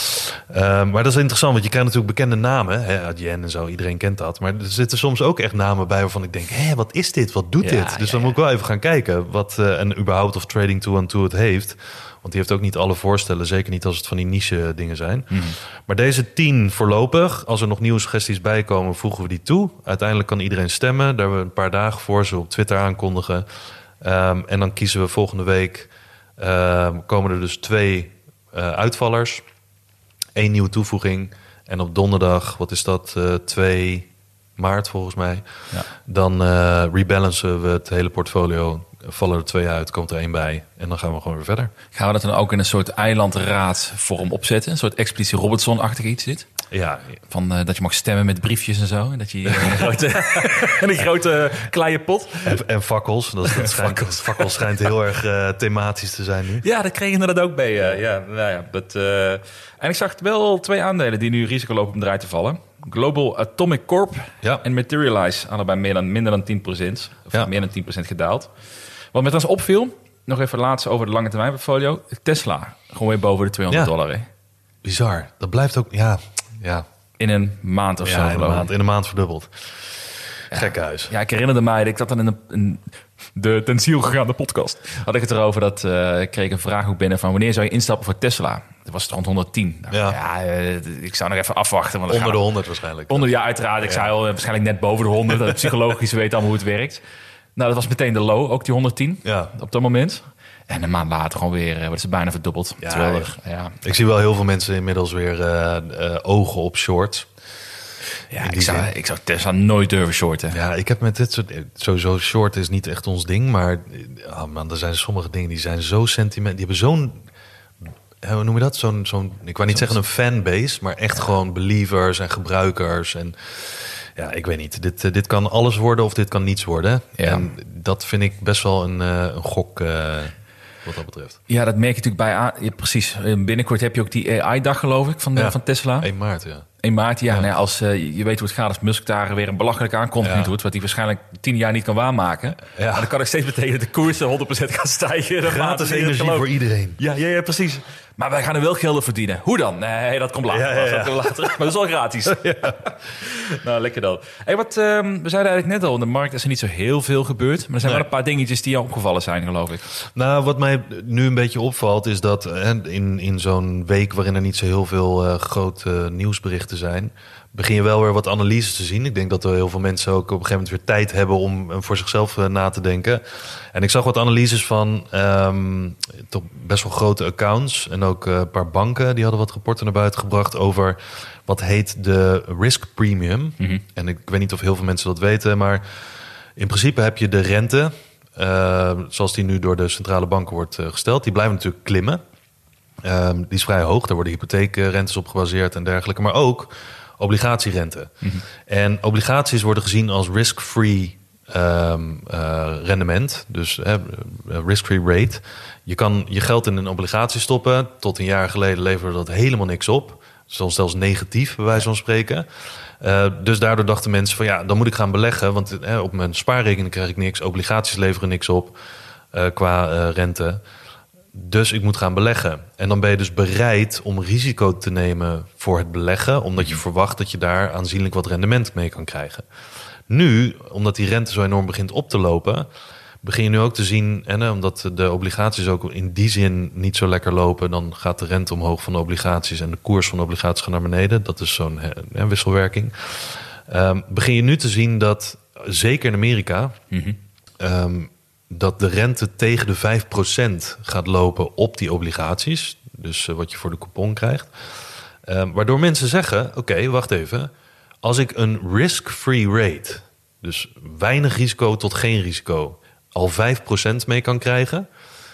Uh, maar dat is interessant, want je krijgt natuurlijk bekende namen. Hè, Adyen en zo, iedereen kent dat. Maar er zitten soms ook echt namen bij waarvan ik denk... hé, wat is dit? Wat doet ja, dit? Dus ja, dan ja. moet ik wel even gaan kijken... wat uh, en überhaupt of Trading two one two het heeft. Want die heeft ook niet alle voorstellen. Zeker niet als het van die niche dingen zijn. Mm-hmm. Maar deze tien voorlopig... als er nog nieuwe suggesties bij komen, voegen we die toe. Uiteindelijk kan iedereen stemmen. Daar hebben we een paar dagen voor ze op Twitter aankondigen. Um, en dan kiezen we volgende week... Uh, komen er dus twee uh, uitvallers. Eén nieuwe toevoeging. En op donderdag, wat is dat? Uh, twee maart volgens mij. Ja. Dan uh, rebalancen we het hele portfolio. Vallen er twee uit, komt er één bij. En dan gaan we gewoon weer verder. Gaan we dat dan ook in een soort eilandraadvorm opzetten? Een soort Expeditie Robinson-achtig iets zit? Ja. Van, uh, dat je mag stemmen met briefjes en zo. En dat je in een grote, in een grote kleien pot. En, en fakkels. Dat, dat schijnt, fakkels. fakkels schijnt heel erg uh, thematisch te zijn nu. Ja, dat kreeg je inderdaad ook bij. Uh, ja, nou ja, dat, uh... En ik zag wel twee aandelen die nu risico lopen om eruit te vallen. Global Atomic Corp ja. en Materialize. Allebei meer dan, minder dan tien procent. Of ja. meer dan tien procent gedaald. Wat met ons opviel, nog even laatst over de lange termijn portfolio. Tesla, gewoon weer boven de tweehonderd ja. dollar. Hè? Bizar. Dat blijft ook, ja... ja. In een maand of ja, zo. In een maand, in een maand verdubbeld. Ja. Gekke huis. Ja, ik herinnerde mij, ik zat dan in een, een, de ten ziel gegaande podcast. Had ik het erover dat uh, ik kreeg een vraag ook binnen van wanneer zou je instappen voor Tesla? Dat was het rond honderdtien. Nou, ja. ja uh, ik zou nog even afwachten. Want onder de honderd waarschijnlijk. Onder, ja, uiteraard. Ik ja. zei al, waarschijnlijk net boven de honderd. Dat psychologisch weet allemaal hoe het werkt. Nou, dat was meteen de low, ook die honderdtien ja. op dat moment. En een maand later gewoon weer, wat is het bijna verdubbeld. Ja, Terwijl ja. Er, ja. Ik zie wel heel veel mensen inmiddels weer uh, uh, ogen op shorts. Ja, ik zou, ik zou Tesla nooit durven shorten. Ja, ik heb met dit soort... Sowieso short is niet echt ons ding, maar oh man, er zijn sommige dingen die zijn zo sentiment... Die hebben zo'n... Hoe noem je dat? Zo'n, zo'n ik wou niet zeggen een fanbase, maar echt ja. gewoon believers en gebruikers en... Ja, ik weet niet. Dit, uh, dit kan alles worden of dit kan niets worden. Ja. En dat vind ik best wel een, uh, een gok uh, wat dat betreft. Ja, dat merk je natuurlijk bij... A- ja, precies. Binnenkort heb je ook die A I-dag, geloof ik, van, ja. van Tesla. één maart, ja. één maart, ja. ja. Nou, als uh, je weet hoe het gaat, als Musk daar weer een belachelijke aankondiging ja. doet... wat hij waarschijnlijk tien jaar niet kan waarmaken... Ja. Maar dan kan ik steeds betekenen dat de koers honderd procent gaat stijgen. Gratis energie voor iedereen. Ja, ja, ja, precies. Maar wij gaan er wel gelden verdienen. Hoe dan? Nee, dat komt later. Ja, ja, ja. Dat komt later. Maar dat is wel gratis. Ja. Nou, lekker dan. Hey, wat, um, we zeiden eigenlijk net al, in de markt is er niet zo heel veel gebeurd. Maar er zijn nee. wel een paar dingetjes die jou opgevallen zijn, geloof ik. Nou, wat mij nu een beetje opvalt is dat hè, in, in zo'n week waarin er niet zo heel veel uh, grote uh, nieuwsberichten zijn... begin je wel weer wat analyses te zien. Ik denk dat er heel veel mensen ook op een gegeven moment weer tijd hebben om voor zichzelf uh, na te denken. En ik zag wat analyses van um, toch best wel grote accounts en ook uh, een paar banken. Die hadden wat rapporten naar buiten gebracht over wat heet de risk premium. Mm-hmm. En ik weet niet of heel veel mensen dat weten, maar in principe heb je de rente, uh, zoals die nu door de centrale banken wordt uh, gesteld, die blijven natuurlijk klimmen. Um, die is vrij hoog, daar worden hypotheekrentes op gebaseerd en dergelijke, maar ook obligatierente. Mm-hmm. En obligaties worden gezien als risk-free um, uh, rendement. Dus uh, risk-free rate. Je kan je geld in een obligatie stoppen. Tot een jaar geleden leverde dat helemaal niks op. Soms zelfs negatief, bij wijze van spreken. Uh, dus daardoor dachten mensen van ja, dan moet ik gaan beleggen. Want uh, op mijn spaarrekening krijg ik niks. Obligaties leveren niks op uh, qua uh, rente. Dus ik moet gaan beleggen. En dan ben je dus bereid om risico te nemen voor het beleggen, omdat je verwacht dat je daar aanzienlijk wat rendement mee kan krijgen. Nu, omdat die rente zo enorm begint op te lopen, begin je nu ook te zien, en omdat de obligaties ook in die zin niet zo lekker lopen, dan gaat de rente omhoog van de obligaties en de koers van de obligaties gaat naar beneden. Dat is zo'n he, wisselwerking. Um, begin je nu te zien dat, zeker in Amerika, mm-hmm. um, dat de rente tegen de vijf procent gaat lopen op die obligaties. Dus uh, wat je voor de coupon krijgt. Uh, waardoor mensen zeggen, oké, okay, wacht even. Als ik een risk-free rate, dus weinig risico tot geen risico, al vijf procent mee kan krijgen,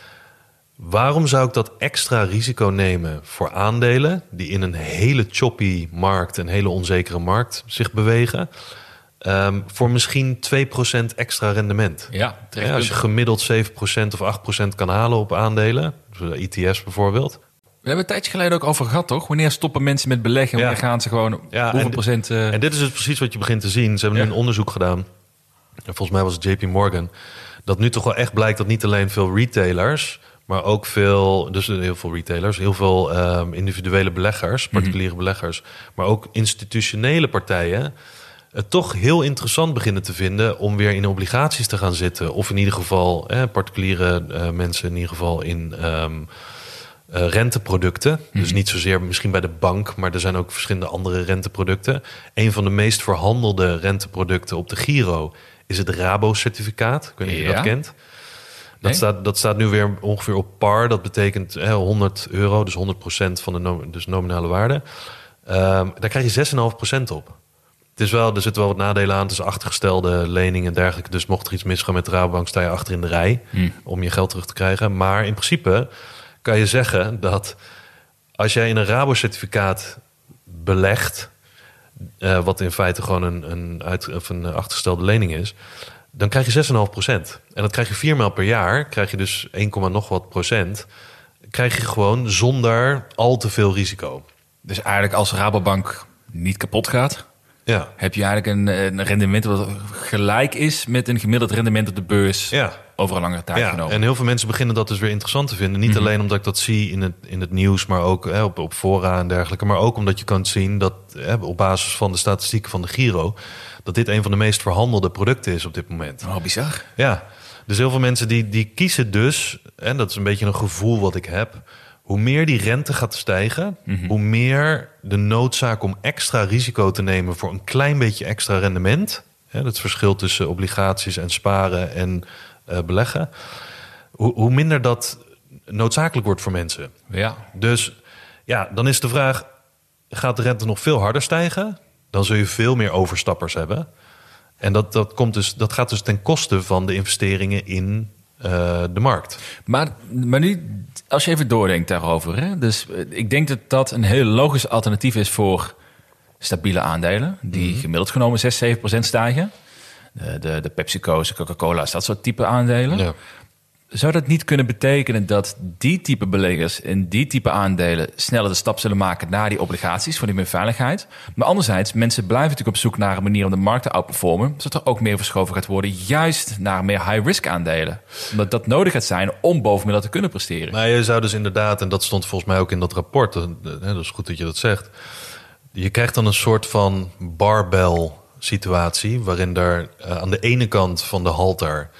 waarom zou ik dat extra risico nemen voor aandelen die in een hele choppy markt, een hele onzekere markt zich bewegen, Um, voor misschien twee procent extra rendement. Ja, ja, als je gemiddeld zeven procent of acht procent kan halen op aandelen, E T F's bijvoorbeeld, We hebben een tijdje geleden ook over gehad, toch? Wanneer stoppen mensen met beleggen? Wanneer Ja. gaan ze gewoon Ja, hoeveel en, procent... Uh... En dit is dus precies wat je begint te zien. Ze hebben Ja. nu een onderzoek gedaan. En volgens mij was het J P Morgan. Dat nu toch wel echt blijkt dat niet alleen veel retailers... maar ook veel, dus heel veel retailers... heel veel um, individuele beleggers, particuliere mm-hmm. beleggers... maar ook institutionele partijen... het toch heel interessant beginnen te vinden... om weer in obligaties te gaan zitten. Of in ieder geval, eh, particuliere uh, mensen... in ieder geval in... Um, Uh, renteproducten. Mm-hmm. Dus niet zozeer misschien bij de bank, maar er zijn ook verschillende andere renteproducten. Een van de meest verhandelde renteproducten op de Giro is het Rabo-certificaat. Ik weet niet of je ja. dat kent. Dat, nee? staat, dat staat nu weer ongeveer op par. Dat betekent eh, honderd euro, dus honderd procent van de no- dus nominale waarde. Um, daar krijg je zes komma vijf procent op. Het is wel, er zitten wel wat nadelen aan. Het is achtergestelde leningen en dergelijke. Dus mocht er iets misgaan met de Rabobank, sta je achter in de rij mm. om je geld terug te krijgen. Maar in principe kan je zeggen dat als jij in een Rabo-certificaat belegt... Uh, wat in feite gewoon een, een, uit, of een achtergestelde lening is... dan krijg je zes komma vijf procent. En dat krijg je vier maal per jaar. Krijg je dus één, nog wat procent. Krijg je gewoon zonder al te veel risico. Dus eigenlijk als Rabobank niet kapot gaat... Ja. heb je eigenlijk een, een rendement dat gelijk is... met een gemiddeld rendement op de beurs... Ja. over een langere tijd ja, genomen. En heel veel mensen beginnen dat dus weer interessant te vinden. Niet mm-hmm. alleen omdat ik dat zie in het, in het nieuws, maar ook hè, op, op fora en dergelijke. Maar ook omdat je kan zien dat hè, op basis van de statistieken van de Giro... dat dit een van de meest verhandelde producten is op dit moment. Oh, bizar. Ja, dus heel veel mensen die, die kiezen dus... en dat is een beetje een gevoel wat ik heb... hoe meer die rente gaat stijgen... Mm-hmm. hoe meer de noodzaak om extra risico te nemen... voor een klein beetje extra rendement... Hè, het verschil tussen obligaties en sparen en... Uh, beleggen, hoe, hoe minder dat noodzakelijk wordt voor mensen. Ja. Dus ja, dan is de vraag, gaat de rente nog veel harder stijgen? Dan zul je veel meer overstappers hebben. En dat, dat, komt dus, dat gaat dus ten koste van de investeringen in uh, de markt. Maar, maar nu, als je even doordenkt daarover... Hè? Dus ik denk dat dat een heel logisch alternatief is voor stabiele aandelen... die mm-hmm. gemiddeld genomen zes, zeven procent stijgen... De, de, de PepsiCo's, de Coca-Cola's, dat soort type aandelen. Ja. Zou dat niet kunnen betekenen dat die type beleggers... in die type aandelen sneller de stap zullen maken... naar die obligaties voor die meer veiligheid? Maar anderzijds, mensen blijven natuurlijk op zoek naar een manier... om de markt te outperformen... zodat er ook meer verschoven gaat worden... juist naar meer high-risk aandelen. Omdat dat nodig gaat zijn om bovenmiddel te kunnen presteren. Maar je zou dus inderdaad, en dat stond volgens mij ook in dat rapport... dat is goed dat je dat zegt... je krijgt dan een soort van barbell... situatie waarin er uh, aan de ene kant van de halter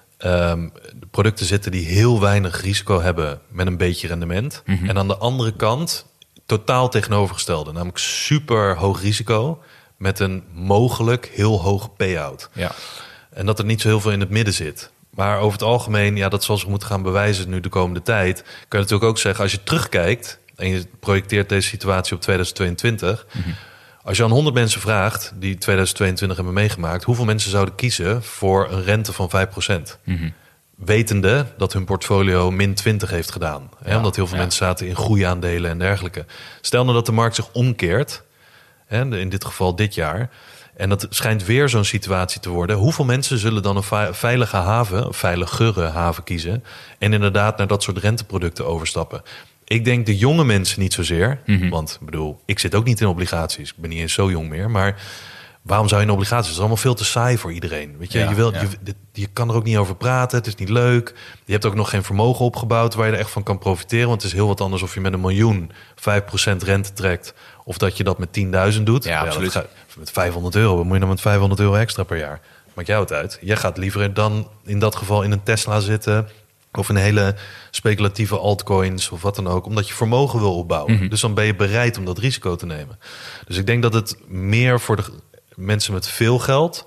um, producten zitten die heel weinig risico hebben met een beetje rendement. Mm-hmm. En aan de andere kant totaal tegenovergestelde, namelijk super hoog risico met een mogelijk heel hoog payout. Ja. En dat er niet zo heel veel in het midden zit. Maar over het algemeen, ja, dat zal zich moeten gaan bewijzen nu de komende tijd. Kan je natuurlijk ook zeggen, als je terugkijkt en je projecteert deze situatie op tweeduizend tweeëntwintig... Mm-hmm. Als je aan honderd mensen vraagt die tweeduizend tweeëntwintig hebben meegemaakt... hoeveel mensen zouden kiezen voor een rente van vijf procent? Mm-hmm. Wetende dat hun portfolio min twintig heeft gedaan. Ja, hè, omdat heel veel ja. mensen zaten in groeiaandelen en dergelijke. Stel nou dat de markt zich omkeert, hè, in dit geval dit jaar... en dat schijnt weer zo'n situatie te worden... hoeveel mensen zullen dan een veilige haven, een veiligere haven kiezen... en inderdaad naar dat soort renteproducten overstappen... Ik denk de jonge mensen niet zozeer. Mm-hmm. Want ik bedoel, ik zit ook niet in obligaties. Ik ben niet eens zo jong meer. Maar waarom zou je in obligaties? Het is allemaal veel te saai voor iedereen. Weet je, ja, je, wil, ja. je, je kan er ook niet over praten. Het is niet leuk. Je hebt ook nog geen vermogen opgebouwd waar je er echt van kan profiteren. Want het is heel wat anders of je met een miljoen vijf procent rente trekt... of dat je dat met tienduizend doet. Ja, absoluut. Ja, met vijfhonderd euro. Wat moet je dan met vijfhonderd euro extra per jaar? Maakt jou het uit. Jij gaat liever dan in dat geval in een Tesla zitten... of een hele speculatieve altcoins of wat dan ook... omdat je vermogen wil opbouwen. Mm-hmm. Dus dan ben je bereid om dat risico te nemen. Dus ik denk dat het meer voor de mensen met veel geld...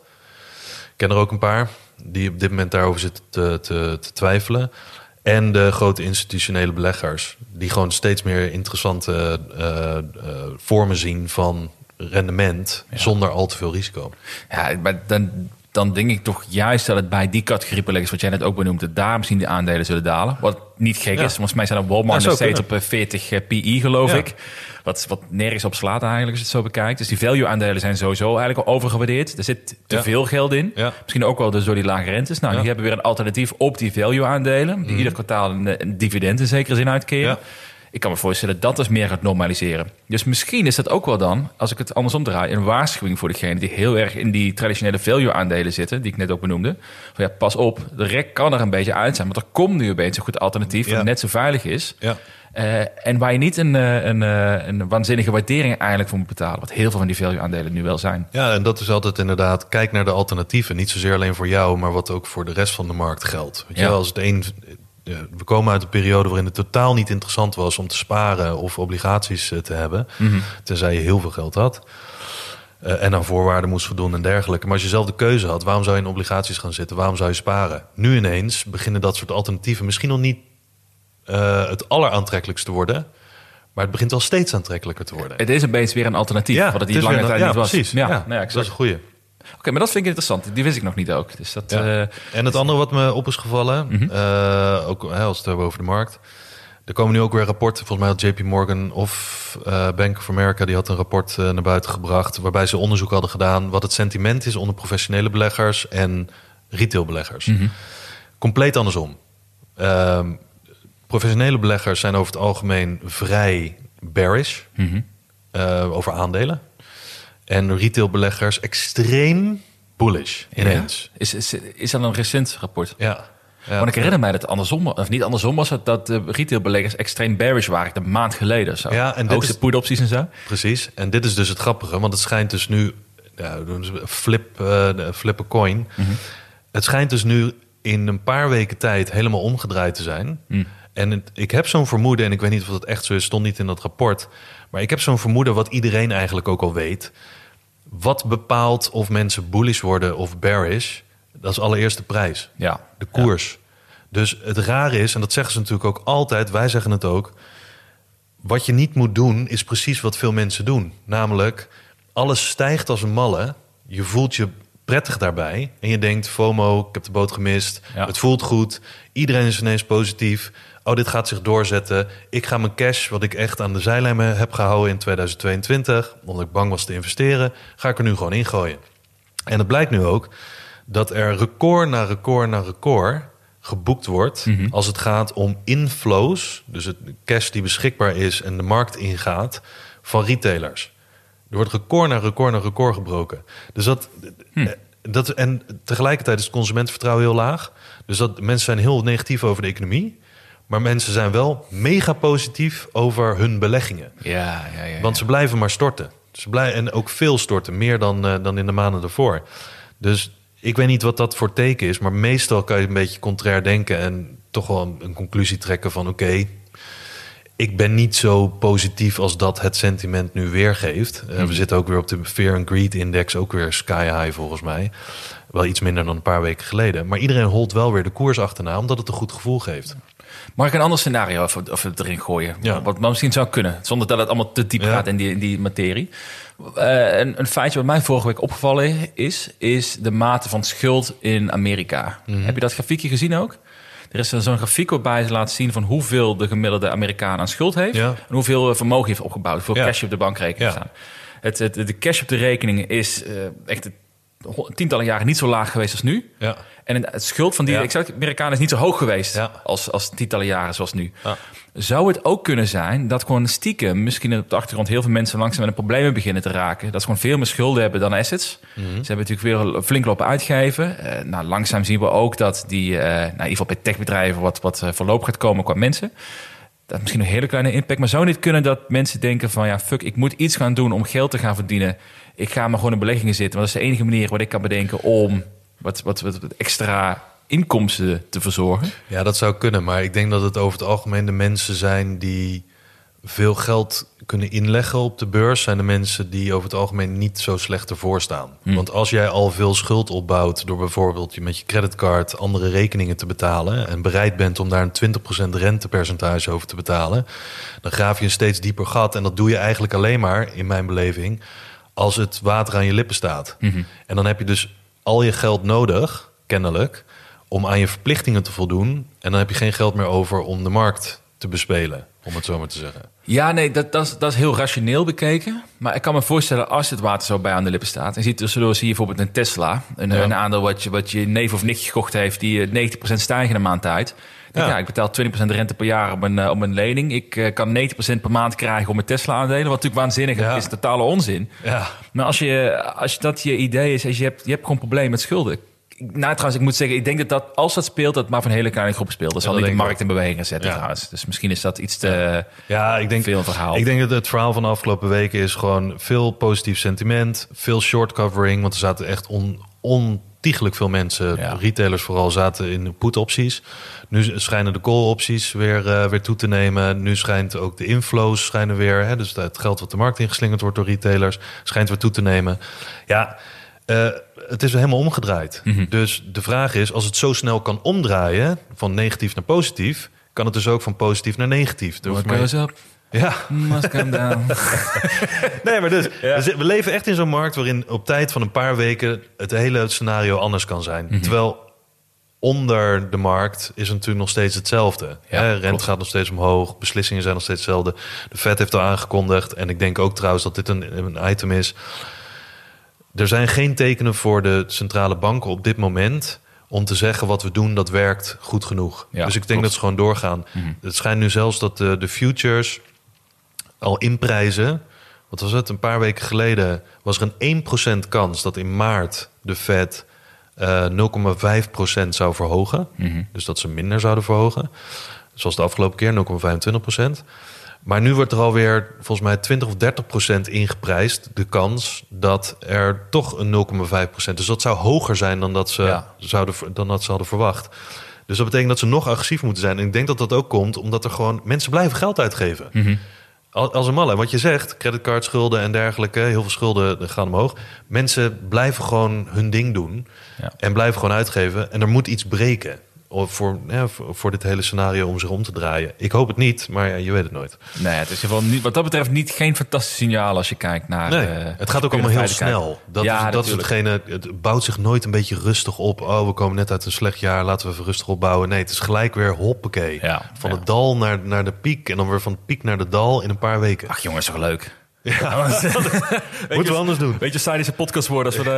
ik ken er ook een paar die op dit moment daarover zitten te, te, te twijfelen... en de grote institutionele beleggers... die gewoon steeds meer interessante uh, uh, vormen zien van rendement... Ja. zonder al te veel risico. Ja, maar dan... dan denk ik toch juist dat het bij die categorie beleggers... wat jij net ook benoemde, daar misschien de aandelen zullen dalen. Wat niet gek ja. is, volgens mij zijn er Walmart ja, nog steeds op veertig P I, geloof ja. ik. Wat, wat nergens op slaat eigenlijk, als je het zo bekijkt. Dus die value-aandelen zijn sowieso eigenlijk al overgewaardeerd. Er zit te ja. veel geld in. Ja. Misschien ook wel dus door die lage rentes. Nou, ja. die hebben weer een alternatief op die value-aandelen... die mm. ieder kwartaal een, een dividend in zekere zin uitkeren. Ja. Ik kan me voorstellen dat dat meer gaat normaliseren. Dus misschien is dat ook wel dan, als ik het andersom draai, een waarschuwing voor degene die heel erg in die traditionele value aandelen zitten, die ik net ook benoemde. Van ja, pas op, de rek kan er een beetje uit zijn, want er komt nu opeens een goed alternatief Ja. dat net zo veilig is. Ja. Uh, en waar je niet een, een, een, een waanzinnige waardering eigenlijk voor moet betalen, wat heel veel van die value aandelen nu wel zijn. Ja, en dat is altijd inderdaad, kijk naar de alternatieven. Niet zozeer alleen voor jou, maar wat ook voor de rest van de markt geldt. Weet je Ja. wel, als het een, we komen uit een periode waarin het totaal niet interessant was om te sparen of obligaties te hebben. Mm-hmm. Tenzij je heel veel geld had. Uh, en aan voorwaarden moest voldoen en dergelijke. Maar als je zelf de keuze had, waarom zou je in obligaties gaan zitten? Waarom zou je sparen? Nu ineens beginnen dat soort alternatieven misschien nog niet uh, het alleraantrekkelijkste te worden. Maar het begint wel steeds aantrekkelijker te worden. Het is opeens weer een alternatief, Ja, wat het het die is lange weer een- tijd ja, niet was. precies. Ja, Ja, nou ja, dat exact. is een goeie. Oké, maar dat vind ik interessant. Die wist ik nog niet ook. Dus dat, Ja. uh, En het andere wat me op is gevallen, Mhm. uh, ook hè, als we het hebben over de markt. Er komen nu ook weer rapporten. Volgens mij had J P Morgan of uh, Bank of America, die had een rapport uh, naar buiten gebracht, waarbij ze onderzoek hadden gedaan wat het sentiment is onder professionele beleggers en retailbeleggers. Mhm. Compleet andersom. Uh, professionele beleggers zijn over het algemeen vrij bearish Mhm. uh, over aandelen. En retailbeleggers extreem bullish ineens. Ja. Is, is, is dat een recent rapport? Ja. Ja, Want ik herinner mij dat het andersom, of niet andersom was, het dat de retailbeleggers extreem bearish waren, een maand geleden of zo. Ja, en dit hoogste is- put opties en zo. Precies. En dit is dus het grappige, want het schijnt dus nu, ja, flip, uh, flip a coin. Mhm. Het schijnt dus nu in een paar weken tijd helemaal omgedraaid te zijn. Mm. En het- ik heb zo'n vermoeden, en ik weet niet of dat echt zo is, stond niet in dat rapport. Maar ik heb zo'n vermoeden wat iedereen eigenlijk ook al weet. Wat bepaalt of mensen bullish worden of bearish? Dat is allereerst de prijs. Ja. De koers. Dus het rare is, en dat zeggen ze natuurlijk ook altijd, wij zeggen het ook, wat je niet moet doen is precies wat veel mensen doen. Namelijk, alles stijgt als een malle. Je voelt je prettig daarbij. En je denkt, FOMO, ik heb de boot gemist. Ja. Het voelt goed. Iedereen is ineens positief. Oh, dit gaat zich doorzetten. Ik ga mijn cash, wat ik echt aan de zijlijn heb gehouden in tweeduizend tweeëntwintig... omdat ik bang was te investeren, ga ik er nu gewoon ingooien. En het blijkt nu ook dat er record na record na record geboekt wordt Mhm. als het gaat om inflows, dus het cash die beschikbaar is en de markt ingaat, van retailers. Er wordt record na record na record gebroken. Dus dat, Hm. dat en tegelijkertijd is het consumentenvertrouwen heel laag. Dus dat mensen zijn heel negatief over de economie, maar mensen zijn wel mega positief over hun beleggingen. Ja, ja, ja. Want ze blijven maar storten. Ze blijven, en ook veel storten, meer dan, uh, dan in de maanden ervoor. Dus ik weet niet wat dat voor teken is, maar meestal kan je een beetje contrair denken en toch wel een, een conclusie trekken van oké, okay, ik ben niet zo positief als dat het sentiment nu weergeeft. Uh, Hmm. We zitten ook weer op de Fear and Greed Index, ook weer sky high volgens mij. Wel iets minder dan een paar weken geleden. Maar iedereen holt wel weer de koers achterna, omdat het een goed gevoel geeft. Mag ik een ander scenario even, even erin gooien? Ja. Wat misschien zou kunnen, zonder dat het allemaal te diep Ja. gaat in die, in die materie. Uh, een, een feitje wat mij vorige week opgevallen is, is de mate van schuld in Amerika. Mhm. Heb je dat grafiekje gezien ook? Er is zo'n grafiek waarbij ze laten zien van hoeveel de gemiddelde Amerikaan aan schuld heeft. Ja. En hoeveel vermogen heeft opgebouwd. Hoeveel Ja. cash op de bankrekening Ja. staan. Het, het, de cash op de rekening is uh, echt tientallen jaren niet zo laag geweest als nu. Ja. En het schuld van die Ja. ik zou, Amerikanen is niet zo hoog geweest Ja. als, als tientallen jaren zoals nu. Ja. Zou het ook kunnen zijn dat gewoon stiekem, misschien op de achtergrond, heel veel mensen langzaam met een problemen beginnen te raken. Dat ze gewoon veel meer schulden hebben dan assets. Mhm. Ze hebben natuurlijk weer flink lopen uitgeven. Uh, nou, langzaam zien we ook dat die, uh, nou, in ieder geval bij techbedrijven, wat, wat uh, verloop gaat komen qua mensen. Dat heeft misschien een hele kleine impact. Maar zou niet kunnen dat mensen denken van ja, fuck, ik moet iets gaan doen om geld te gaan verdienen. Ik ga maar gewoon in beleggingen zitten. Want dat is de enige manier wat ik kan bedenken om wat, wat, wat, wat extra inkomsten te verzorgen. Ja, dat zou kunnen. Maar ik denk dat het over het algemeen de mensen zijn die veel geld kunnen inleggen op de beurs, zijn de mensen die over het algemeen niet zo slecht ervoor staan. Hmm. Want als jij al veel schuld opbouwt door bijvoorbeeld je met je creditcard andere rekeningen te betalen en bereid bent om daar een twintig procent rentepercentage over te betalen, dan graaf je een steeds dieper gat. En dat doe je eigenlijk alleen maar, in mijn beleving, als het water aan je lippen staat. Mm-hmm. En dan heb je dus al je geld nodig, kennelijk, om aan je verplichtingen te voldoen. En dan heb je geen geld meer over om de markt te bespelen, om het zo maar te zeggen. Ja, nee, dat, dat, is, dat is heel rationeel bekeken. Maar ik kan me voorstellen, als het water zo bij aan de lippen staat... en ziet tussendoor zie je bijvoorbeeld een Tesla... een, ja. een aandeel wat je, wat je neef of nichtje gekocht heeft... die negentig procent stijgen in een maand tijd... Ja. Ja, ik betaal twintig procent rente per jaar op een, uh, op een lening. Ik uh, kan negentig procent per maand krijgen om mijn Tesla-aandelen. Wat natuurlijk waanzinnig ja. is, totale onzin. Ja. Maar als, je, als je dat je idee is, als je, hebt, je hebt gewoon een probleem met schulden... Nou, trouwens, ik moet zeggen, ik denk dat, dat als dat speelt, dat het maar van een hele kleine groep speelt. Dat zal ja, dat niet de markt in beweging zetten ja. trouwens. Dus misschien is dat iets te ja. Ja, ik denk, veel een verhaal. Ik denk dat het verhaal van de afgelopen weken is gewoon veel positief sentiment, veel short covering, want er zaten echt on, ontiegelijk veel mensen, ja. retailers vooral, zaten in put opties. Nu schijnen de call opties weer, uh, weer toe te nemen. Nu schijnt ook de inflows schijnen weer, hè, dus het geld wat de markt ingeslingerd wordt door retailers, schijnt weer toe te nemen. Ja, Uh, het is helemaal omgedraaid. Mm-hmm. Dus de vraag is, als het zo snel kan omdraaien... van negatief naar positief... kan het dus ook van positief naar negatief. What goes up, ja. must come down. Nee, maar dus, ja. we leven echt in zo'n markt... waarin op tijd van een paar weken... het hele scenario anders kan zijn. Mm-hmm. Terwijl onder de markt is het natuurlijk nog steeds hetzelfde. Ja, Rente klopt. Gaat nog steeds omhoog. Beslissingen zijn nog steeds hetzelfde. De Fed heeft al aangekondigd. En ik denk ook trouwens dat dit een, een item is... Er zijn geen tekenen voor de centrale banken op dit moment... om te zeggen wat we doen, dat werkt goed genoeg. Ja, dus ik denk klopt. dat ze gewoon doorgaan. Mm-hmm. Het schijnt nu zelfs dat de, de futures al inprijzen... Wat was het? Een paar weken geleden was er een één procent kans... dat in maart de Fed uh, nul komma vijf procent zou verhogen. Mm-hmm. Dus dat ze minder zouden verhogen. Zoals de afgelopen keer, nul komma vijfentwintig procent. Maar nu wordt er alweer volgens mij twintig of dertig procent ingeprijsd... de kans dat er toch een nul komma vijf procent... dus dat zou hoger zijn dan dat, ze ja. zouden, dan dat ze hadden verwacht. Dus dat betekent dat ze nog agressief moeten zijn. En ik denk dat dat ook komt omdat er gewoon... mensen blijven geld uitgeven. Mm-hmm. Als een malle. Wat je zegt, creditcardschulden en dergelijke... heel veel schulden gaan omhoog. Mensen blijven gewoon hun ding doen... Ja. en blijven gewoon uitgeven. En er moet iets breken... Voor, ja, voor dit hele scenario om zich om te draaien. Ik hoop het niet, maar ja, je weet het nooit. Nee, het is in ieder geval niet, wat dat betreft niet geen fantastisch signaal als je kijkt naar... Nee, uh, het gaat ook allemaal heel snel. Dat, ja, is, dat is hetgene, het bouwt zich nooit een beetje rustig op. Oh, we komen net uit een slecht jaar, laten we even rustig opbouwen. Nee, het is gelijk weer hoppakee. Ja, van ja. het dal naar, naar de piek en dan weer van de piek naar de dal in een paar weken. Ach jongens, toch leuk. Ja, moeten we anders doen. Beetje saai deze podcast worden als we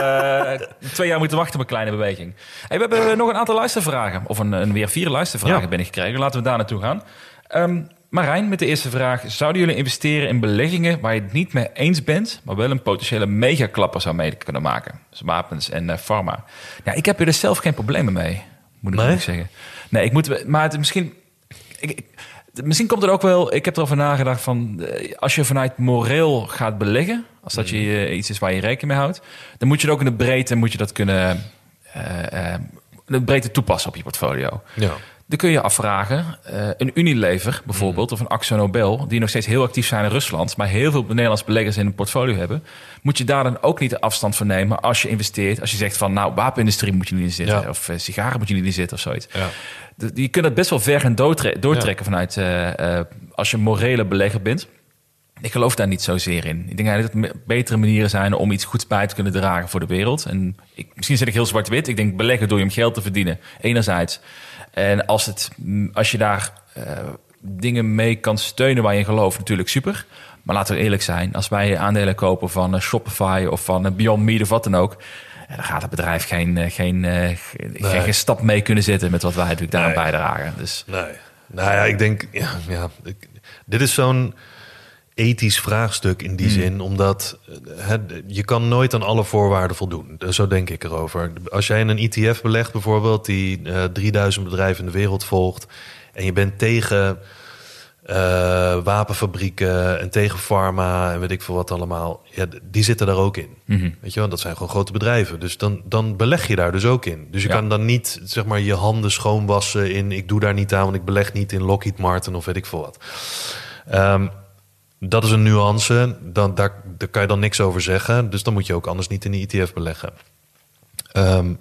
er uh, twee jaar moeten wachten op een kleine beweging. Hey, we hebben nog een aantal luistervragen. Of een, een weer vier luistervragen ja. binnengekregen. Laten we daar naartoe gaan. Um, Marijn, met de eerste vraag. Zouden jullie investeren in beleggingen waar je het niet mee eens bent... maar wel een potentiële megaklapper zou mee kunnen maken? Dus wapens en uh, pharma. Ja, ik heb er dus zelf geen problemen mee, moet ik nee? zeggen. Nee, ik moet... Maar het, misschien... Ik, ik, Misschien komt er ook wel, ik heb erover nagedacht van... als je vanuit moreel gaat beleggen... als dat je iets is waar je rekening mee houdt... dan moet je het ook in de breedte, moet je dat kunnen... Uh, uh, de breedte toepassen op je portfolio. Ja. Dan kun je afvragen, uh, een Unilever bijvoorbeeld... Mm. of een Akzo Nobel, die nog steeds heel actief zijn in Rusland... maar heel veel Nederlandse beleggers in een portfolio hebben... moet je daar dan ook niet de afstand van nemen als je investeert... als je zegt van, nou, wapenindustrie moet je niet in zitten... Ja. of uh, sigaren moet je niet in zitten of zoiets. Ja. De, je kunt het best wel ver gaan doortre- doortrekken ja. vanuit... Uh, uh, als je morele belegger bent... Ik geloof daar niet zozeer in. Ik denk eigenlijk dat er betere manieren zijn om iets goeds bij te kunnen dragen voor de wereld. En ik, misschien zit ik heel zwart-wit. Ik denk beleggen door je om geld te verdienen, enerzijds. En als, het, als je daar uh, dingen mee kan steunen waar je in gelooft, natuurlijk super. Maar laten we eerlijk zijn, als wij aandelen kopen van uh, Shopify of van uh, Beyond Meat of wat dan ook... Ja, dan gaat het bedrijf geen, uh, geen, uh, nee. geen, geen stap mee kunnen zetten met wat wij natuurlijk daaraan nee. bijdragen. Dus. Nee. Nou ja, ik denk... Ja, ja, ik, dit is zo'n... ethisch vraagstuk in die mm. zin, omdat he, je kan nooit aan alle voorwaarden voldoen. Zo denk ik erover. Als jij in een E T F belegt bijvoorbeeld, die uh, drieduizend bedrijven in de wereld volgt, en je bent tegen uh, wapenfabrieken en tegen pharma en weet ik veel wat allemaal, ja, die zitten daar ook in. Mm-hmm. Weet je wel, dat zijn gewoon grote bedrijven. Dus dan, dan beleg je daar dus ook in. Dus je ja. kan dan niet, zeg maar, je handen schoonwassen in, ik doe daar niet aan, want ik beleg niet in Lockheed Martin of weet ik veel wat. Um, Dat is een nuance, dan, daar, daar kan je dan niks over zeggen. Dus dan moet je ook anders niet in de E T F beleggen. Um,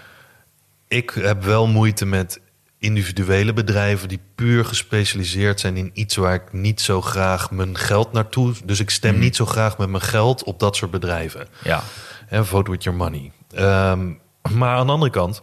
ik heb wel moeite met individuele bedrijven... die puur gespecialiseerd zijn in iets waar ik niet zo graag mijn geld naartoe... Dus ik stem mm. niet zo graag met mijn geld op dat soort bedrijven. Ja. En vote with your money. Um, maar aan de andere kant...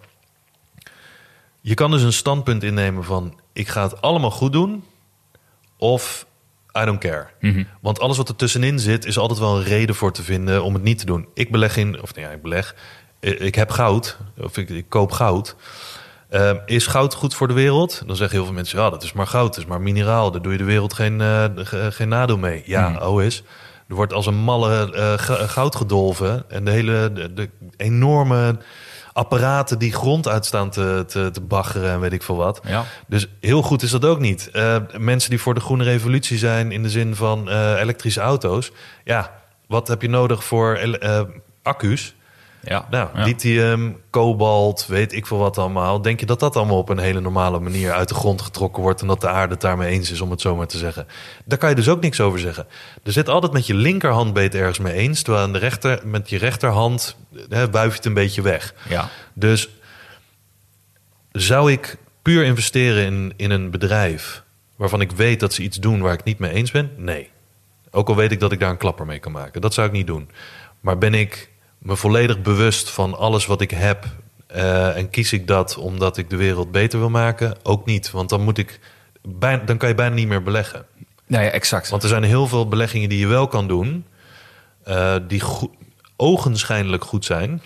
je kan dus een standpunt innemen van... ik ga het allemaal goed doen... of... I don't care. Mm-hmm. Want alles wat er tussenin zit, is altijd wel een reden voor te vinden om het niet te doen. Ik beleg in, of nee, ja, ik beleg, ik heb goud, of ik, ik koop goud. Uh, is goud goed voor de wereld? Dan zeggen heel veel mensen, ja, dat is maar goud, dat is maar mineraal. Daar doe je de wereld geen, uh, geen nadeel mee. Ja, mm. oh is. Er wordt als een malle uh, goud gedolven. En de hele de, de enorme apparaten die grond uitstaan te, te, te baggeren en weet ik veel wat. Ja. Dus heel goed is dat ook niet. Uh, mensen die voor de groene revolutie zijn in de zin van uh, elektrische auto's. Ja, wat heb je nodig voor uh, accu's? Ja, nou, ja. lithium, kobalt, weet ik veel wat allemaal. Denk je dat dat allemaal op een hele normale manier uit de grond getrokken wordt en dat de aarde het daarmee eens is, om het zo maar te zeggen? Daar kan je dus ook niks over zeggen. Er zit altijd met je linkerhand beet ergens mee eens, terwijl aan de rechter, met je rechterhand hè, wuif je het een beetje weg. Ja. Dus zou ik puur investeren in, in een bedrijf waarvan ik weet dat ze iets doen waar ik niet mee eens ben? Nee. Ook al weet ik dat ik daar een klapper mee kan maken. Dat zou ik niet doen. Maar ben ik me volledig bewust van alles wat ik heb uh, en kies ik dat omdat ik de wereld beter wil maken? Ook niet, want dan moet ik bijna, dan kan je bijna niet meer beleggen. Nou ja, exact. Want er zijn heel veel beleggingen die je wel kan doen, uh, die go- ogenschijnlijk goed zijn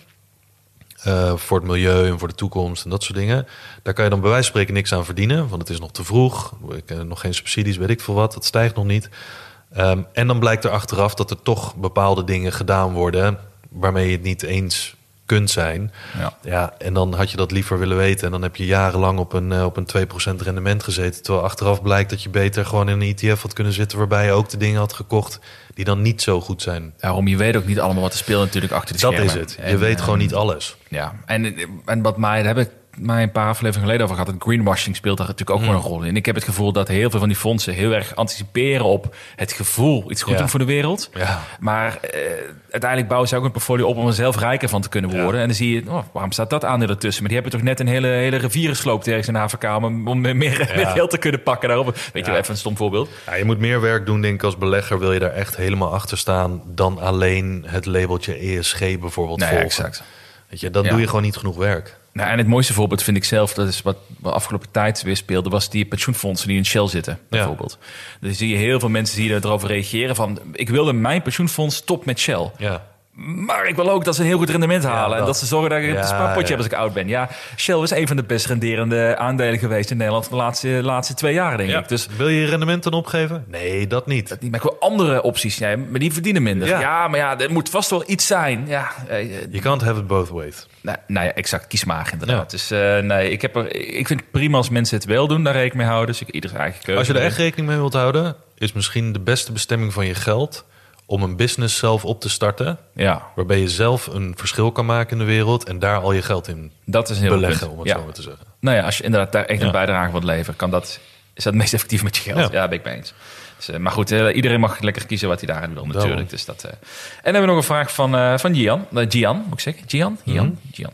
uh, voor het milieu en voor de toekomst en dat soort dingen. Daar kan je dan bij wijze van spreken niks aan verdienen, want het is nog te vroeg. Ik heb nog geen subsidies, weet ik veel wat. Dat stijgt nog niet. Um, en dan blijkt er achteraf dat er toch bepaalde dingen gedaan worden waarmee je het niet eens kunt zijn. Ja. Ja, en dan had je dat liever willen weten. En dan heb je jarenlang op een, uh, op een twee procent rendement gezeten. Terwijl achteraf blijkt dat je beter gewoon in een E T F had kunnen zitten waarbij je ook de dingen had gekocht die dan niet zo goed zijn. Daarom, je weet ook niet allemaal wat er speelt natuurlijk achter de schermen. Dat is het. Je en, weet uh, gewoon niet alles. Ja, en, en wat mij, daar heb ik mij een paar afleveringen geleden over gehad. Het greenwashing speelt daar natuurlijk ook mm. gewoon een rol in. Ik heb het gevoel dat heel veel van die fondsen heel erg anticiperen op het gevoel iets goed ja. doen voor de wereld. Ja. Maar uh, uiteindelijk bouwen ze ook een portfolio op om er zelf rijker van te kunnen worden. Ja. En dan zie je, oh, waarom staat dat aandeel ertussen? Maar die hebben toch net een hele, hele rivier gesloopt ergens in Afrika om, om meer, ja. meer geld te kunnen pakken daarop. Weet ja. je wel, even een stom voorbeeld. Ja, je moet meer werk doen, denk ik, als belegger. Wil je daar echt helemaal achter staan dan alleen het labeltje E S G bijvoorbeeld nee, volgen. Exact. Weet je, dan ja. doe je gewoon niet genoeg werk. Nou, en het mooiste voorbeeld vind ik zelf, dat is wat de afgelopen tijd weer speelde, was die pensioenfondsen die in Shell zitten, bijvoorbeeld. Ja. Dus zie je heel veel mensen die erover reageren van, ik wilde mijn pensioenfonds stop met Shell. Ja. Maar ik wil ook dat ze een heel goed rendement halen. Ja, dat. En dat ze zorgen dat ik ja, een spaarpotje ja. heb als ik oud ben. Ja, Shell is een van de best renderende aandelen geweest in Nederland de laatste, laatste twee jaar, denk ja. ik. Dus, wil je je rendement dan opgeven? Nee, dat niet. Dat niet. Maar ik wil andere opties. Ja, maar die verdienen minder. Ja. ja, maar ja, er moet vast wel iets zijn. Ja, je can't have it both ways. Nou, nou ja, exact. Kies maar inderdaad. Ja. Dus uh, nee, ik, heb er, ik vind het prima als mensen het wel doen. Daar rekening mee houden. Dus ik ieder eigen keuze. Als je er echt rekening mee wilt houden, is misschien de beste bestemming van je geld om een business zelf op te starten, ja. waarbij je zelf een verschil kan maken in de wereld en daar al je geld in dat is een beleggen, punt. om het ja. zo maar te zeggen. Nou ja, als je inderdaad daar echt ja. een bijdrage wilt leveren, kan dat, is dat het meest effectief met je geld. Ja, ja ben ik mee eens. Dus, uh, maar goed, uh, iedereen mag lekker kiezen wat hij daarin wil natuurlijk. Dus dat, uh. En dan hebben we nog een vraag van, uh, van Gian. Uh, Gian, moet ik zeggen? Gian? Gian? Mm-hmm. Gian.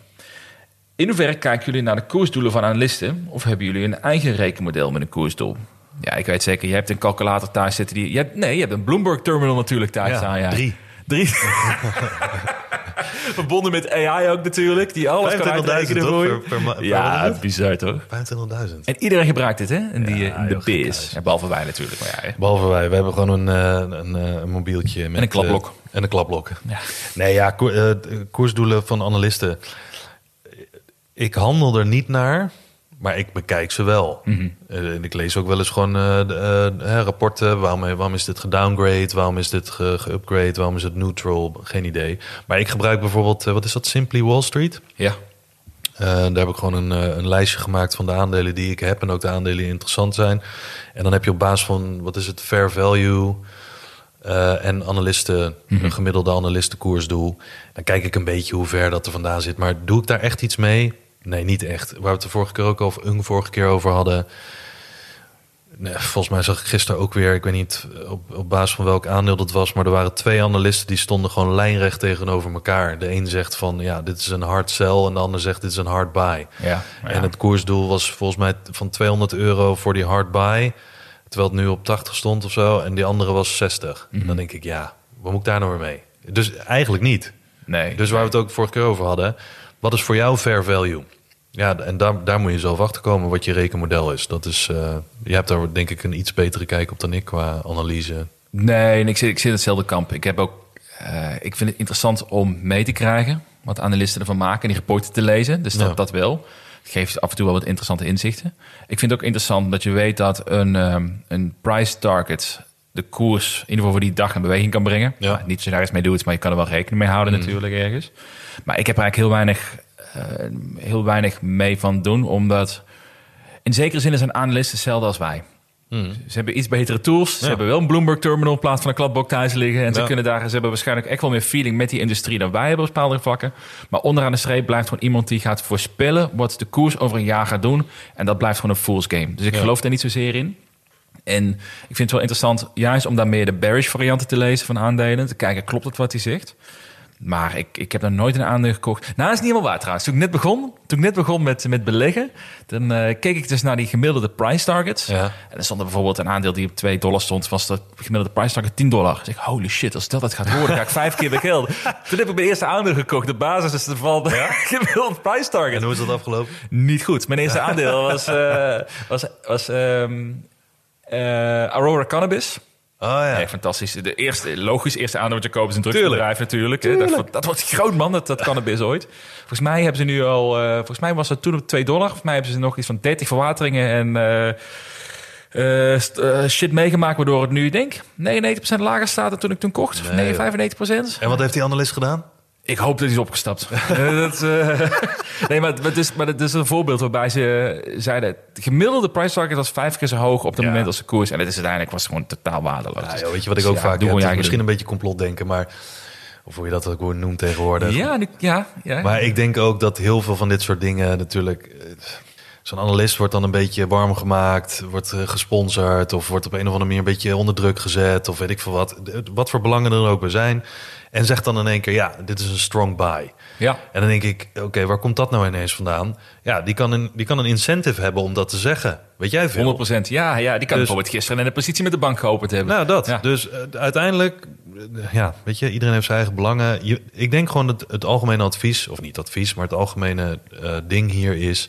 In hoeverre kijken jullie naar de koersdoelen van analisten of hebben jullie een eigen rekenmodel met een koersdoel? Ja, ik weet zeker. Je hebt een calculator thuis zitten. Die, je hebt, nee, je hebt een Bloomberg terminal natuurlijk thuis staan. Ja, ja. Drie. Drie. Verbonden met A I ook natuurlijk. Die alles kan uitrekenen voor je. Per, per, per ja, per bizar toch? vijfentwintigduizend. En iedereen gebruikt dit, hè? In, die, ja, in de biz. Ja, behalve wij natuurlijk. Maar ja, behalve wij. We hebben gewoon een, een, een mobieltje. Met, en een klapblok. Uh, en een klapblok. Ja. Nee, ja, ko- uh, koersdoelen van analisten. Ik handel er niet naar. Maar ik bekijk ze wel. Mm-hmm. Uh, ik lees ook wel eens gewoon uh, de, uh, rapporten. Waarom, waarom is dit gedowngrade? Waarom is dit ge- geupgrade? Waarom is het neutral? Geen idee. Maar ik gebruik bijvoorbeeld, uh, wat is dat? Simply Wall Street. Ja. Uh, daar heb ik gewoon een, uh, een lijstje gemaakt van de aandelen die ik heb. En ook de aandelen die interessant zijn. En dan heb je op basis van, wat is het? Fair value. Uh, en analisten, mm-hmm. een gemiddelde analistenkoersdoel. Dan kijk ik een beetje hoe ver dat er vandaan zit. Maar doe ik daar echt iets mee? Nee, niet echt. Waar we het de vorige keer ook over, een vorige keer over hadden. Nee, volgens mij zag ik gisteren ook weer, ik weet niet op, op basis van welk aandeel dat was, maar er waren twee analisten die stonden gewoon lijnrecht tegenover elkaar. De een zegt van, ja, dit is een hard sell en de ander zegt, dit is een hard buy. Ja, ja. En het koersdoel was volgens mij van tweehonderd euro voor die hard buy, terwijl het nu op tachtig stond of zo. En die andere was zestig. Mm-hmm. En dan denk ik, ja, wat moet ik daar nou weer mee? Dus eigenlijk niet. Nee. Dus waar we het ook vorige keer over hadden, wat is voor jou fair value? Ja, en daar, daar moet je zelf achter komen wat je rekenmodel is. Dat is uh, je hebt daar denk ik een iets betere kijk op dan ik qua analyse. Nee, ik zit, ik zit in hetzelfde kamp. Ik heb ook, uh, ik vind het interessant om mee te krijgen wat analisten ervan maken en die rapporten te lezen. Dus dat, ja. dat wel. Het geeft af en toe wel wat interessante inzichten. Ik vind het ook interessant dat je weet dat een, um, een price target de koers in ieder geval voor die dag een beweging kan brengen. Ja. Nou, niet zo daar iets mee doet, maar je kan er wel rekening mee houden mm. natuurlijk ergens. Maar ik heb er eigenlijk heel weinig, uh, heel weinig mee van doen, omdat in zekere zin zijn analisten hetzelfde als wij. Mm. Ze hebben iets betere tools. Ze ja. hebben wel een Bloomberg terminal in plaats van een kladblok thuis liggen. En ja. ze kunnen daar, ze hebben waarschijnlijk echt wel meer feeling met die industrie dan wij hebben op bepaalde vlakken. Maar onderaan de streep blijft gewoon iemand die gaat voorspellen wat de koers over een jaar gaat doen. En dat blijft gewoon een fool's game. Dus ik ja. geloof daar niet zozeer in. En ik vind het wel interessant, juist om daar meer de bearish varianten te lezen van aandelen. Te kijken, klopt het wat hij zegt? Maar ik, ik heb daar nooit een aandeel gekocht. Nou, dat is niet helemaal waar trouwens. Toen ik net begon, toen ik net begon met, met beleggen, dan uh, keek ik dus naar die gemiddelde price targets. Ja. En er stond er bijvoorbeeld een aandeel die op twee dollar stond, was de gemiddelde price target tien dollar. Dus ik, holy shit, als dat dat gaat worden, ga ik vijf keer weer geld. Toen heb ik mijn eerste aandeel gekocht. De basis is van de ja? gemiddelde price target. En hoe is dat afgelopen? Niet goed. Mijn eerste aandeel was, uh, was, was um, uh, Aurora Cannabis. Oh ja. Nee, fantastisch. De eerste, logisch, eerste aandeel wat je koopt is een drugsbedrijf natuurlijk. Tuurlijk. Dat, dat wordt groot, man, dat, dat cannabis ooit. Volgens mij hebben ze nu al... Uh, volgens mij was dat toen op twee dollar. Volgens mij hebben ze nog iets van dertig verwateringen en uh, uh, st- uh, shit meegemaakt, waardoor het nu, denk negenennegentig procent lager staat dan toen ik toen kocht. Nee, nee vijfennegentig procent. En wat heeft die analist gedaan? Ik hoop dat hij is opgestapt. dat, uh, nee, maar het is, maar het is een voorbeeld waarbij ze zeiden... de gemiddelde price target was vijf keer zo hoog op het ja. moment als de koers. En het is uiteindelijk was het gewoon totaal waardeloos. Ja, joh, weet je wat ik ook dus, vaak ja, heb? Misschien een beetje complotdenken, maar... of hoe je dat ook noemt tegenwoordig. Ja, nu, ja, ja. Maar ik denk ook dat heel veel van dit soort dingen natuurlijk... zo'n analist wordt dan een beetje warm gemaakt, wordt gesponsord... of wordt op een of andere manier een beetje onder druk gezet... of weet ik veel wat. Wat voor belangen er ook weer zijn... en zegt dan in één keer, ja, dit is een strong buy. Ja. En dan denk ik, oké, okay, waar komt dat nou ineens vandaan? Ja, die kan, een, die kan een incentive hebben om dat te zeggen. Weet jij veel? honderd procent, ja. ja die kan dus, bijvoorbeeld gisteren in de positie met de bank geopend hebben. Nou, dat. Ja. Dus uh, uiteindelijk, uh, ja, weet je, iedereen heeft zijn eigen belangen. Je, ik denk gewoon dat het algemene advies, of niet advies... maar het algemene uh, ding hier is...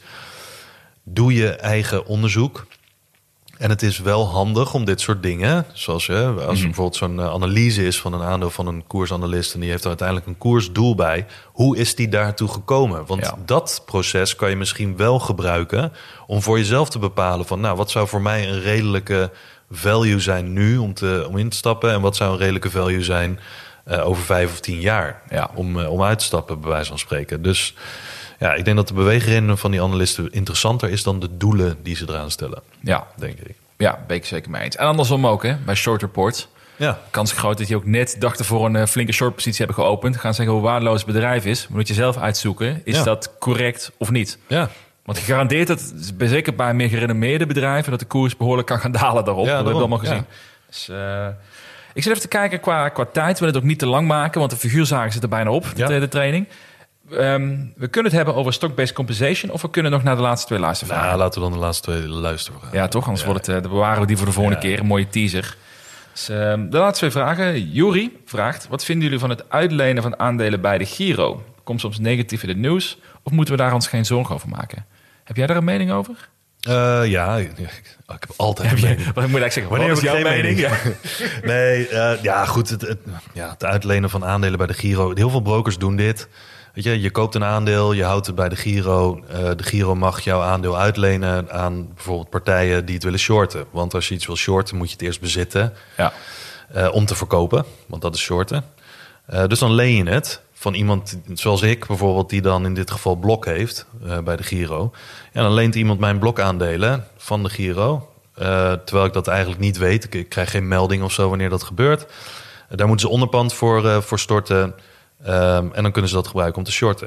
doe je eigen onderzoek... En het is wel handig om dit soort dingen, zoals je, als er mm-hmm. bijvoorbeeld zo'n analyse is van een aandeel van een koersanalist en die heeft er uiteindelijk een koersdoel bij. Hoe is die daartoe gekomen? Want ja. dat proces kan je misschien wel gebruiken om voor jezelf te bepalen van, nou, wat zou voor mij een redelijke value zijn nu om, te, om in te stappen en wat zou een redelijke value zijn uh, over vijf of tien jaar ja. om, uh, om uit te stappen, bij wijze van spreken. Dus ja, ik denk dat de beweegredenen van die analisten interessanter is dan de doelen die ze eraan stellen. Ja, denk ik. Ja, ben ik zeker mee eens. En andersom ook, hè, bij short report. Ja. Kans groot dat je ook net dachten voor een uh, flinke short positie hebben geopend. Gaan zeggen hoe waardeloos het bedrijf is. Maar moet je zelf uitzoeken, is ja. dat correct of niet? Ja. Want gegarandeerd dat, zeker bij meer gerenommeerde bedrijven, dat de koers behoorlijk kan gaan dalen daarop. Ja, dat hebben we allemaal gezien. Ja. Dus, uh, ik zit even te kijken qua, qua tijd. We willen het ook niet te lang maken, want de figuurzagen zit er bijna op, ja. de, de training. Um, we kunnen het hebben over stock-based compensation, of we kunnen nog naar de laatste twee luistervragen. Nou, laten we dan de laatste twee luisteren. Ja, toch? Anders ja. wordt het, uh, dan bewaren we die voor de volgende ja. keer. Een mooie teaser. Dus, uh, de laatste twee vragen. Juri vraagt, wat vinden jullie van het uitlenen van aandelen bij de Giro? Komt soms negatief in het nieuws, of moeten we daar ons geen zorgen over maken? Heb jij daar een mening over? Uh, ja, ik, ik heb altijd heb een je, mening. Wat moet ik zeggen? Wanneer wat is jouw mening? mening? Ja. nee, uh, ja goed. Het, het, ja, het uitlenen van aandelen bij de Giro. Heel veel brokers doen dit. Weet je, je koopt een aandeel, je houdt het bij de Giro. Uh, de Giro mag jouw aandeel uitlenen aan bijvoorbeeld partijen die het willen shorten. Want als je iets wil shorten, moet je het eerst bezitten ja. uh, om te verkopen. Want dat is shorten. Uh, dus dan leen je het van iemand zoals ik bijvoorbeeld, die dan in dit geval blok heeft uh, bij de Giro. En dan leent iemand mijn blokaandelen van de Giro. Uh, terwijl ik dat eigenlijk niet weet. Ik, ik krijg geen melding of zo wanneer dat gebeurt. Uh, daar moeten ze onderpand voor, uh, voor storten. Um, en dan kunnen ze dat gebruiken om te shorten.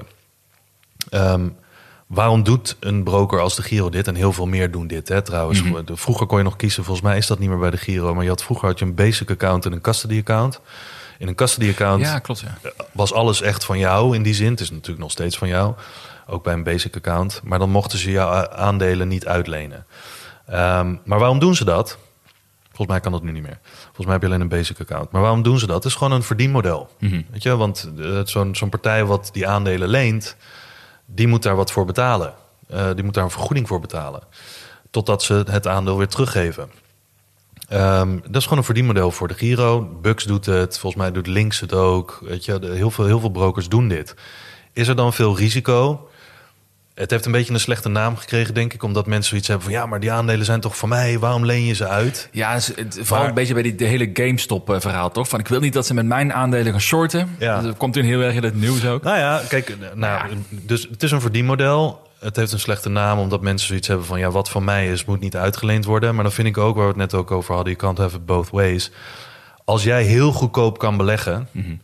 Um, waarom doet een broker als de Giro dit? En heel veel meer doen dit, hè, trouwens. Mm-hmm. Vroeger kon je nog kiezen, volgens mij is dat niet meer bij de Giro. Maar je had, vroeger had je een basic account en een custody account. In een custody account ja, klopt, ja. was alles echt van jou in die zin. Het is natuurlijk nog steeds van jou. Ook bij een basic account. Maar dan mochten ze jouw aandelen niet uitlenen. Um, maar waarom doen ze dat? Volgens mij kan dat nu niet meer. Volgens mij heb je alleen een basic account. Maar waarom doen ze dat? Het is gewoon een verdienmodel. Mm-hmm. Weet je, want uh, zo'n, zo'n partij wat die aandelen leent, die moet daar wat voor betalen. Uh, die moet daar een vergoeding voor betalen. Totdat ze het aandeel weer teruggeven. Um, dat is gewoon een verdienmodel voor de Giro. Bux doet het, volgens mij doet Links het ook. Weet je, de, heel, veel, heel veel brokers doen dit. Is er dan veel risico? Het heeft een beetje een slechte naam gekregen, denk ik. Omdat mensen zoiets hebben van... ja, maar die aandelen zijn toch van mij? Waarom leen je ze uit? Ja, het, het, vooral maar, een beetje bij die de hele GameStop-verhaal, toch? Van ik wil niet dat ze met mijn aandelen gaan shorten. Ja. Dat komt in heel erg in het nieuws ook. Nou ja, kijk, nou, ja. Dus het is een verdienmodel. Het heeft een slechte naam omdat mensen zoiets hebben van... ja, wat van mij is, moet niet uitgeleend worden. Maar dan vind ik ook, waar we het net ook over hadden... you can't have it both ways. Als jij heel goedkoop kan beleggen... Mm-hmm.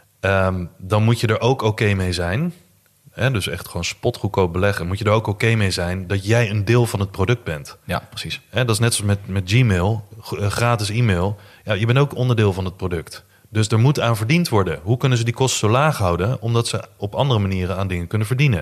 Um, dan moet je er ook oké okay mee zijn... He, dus echt gewoon spotgoedkoop beleggen. Moet je er ook oké okay mee zijn dat jij een deel van het product bent. Ja, precies. He, dat is net zoals met, met Gmail, gratis e-mail. Ja, je bent ook onderdeel van het product. Dus er moet aan verdiend worden. Hoe kunnen ze die kosten zo laag houden? Omdat ze op andere manieren aan dingen kunnen verdienen.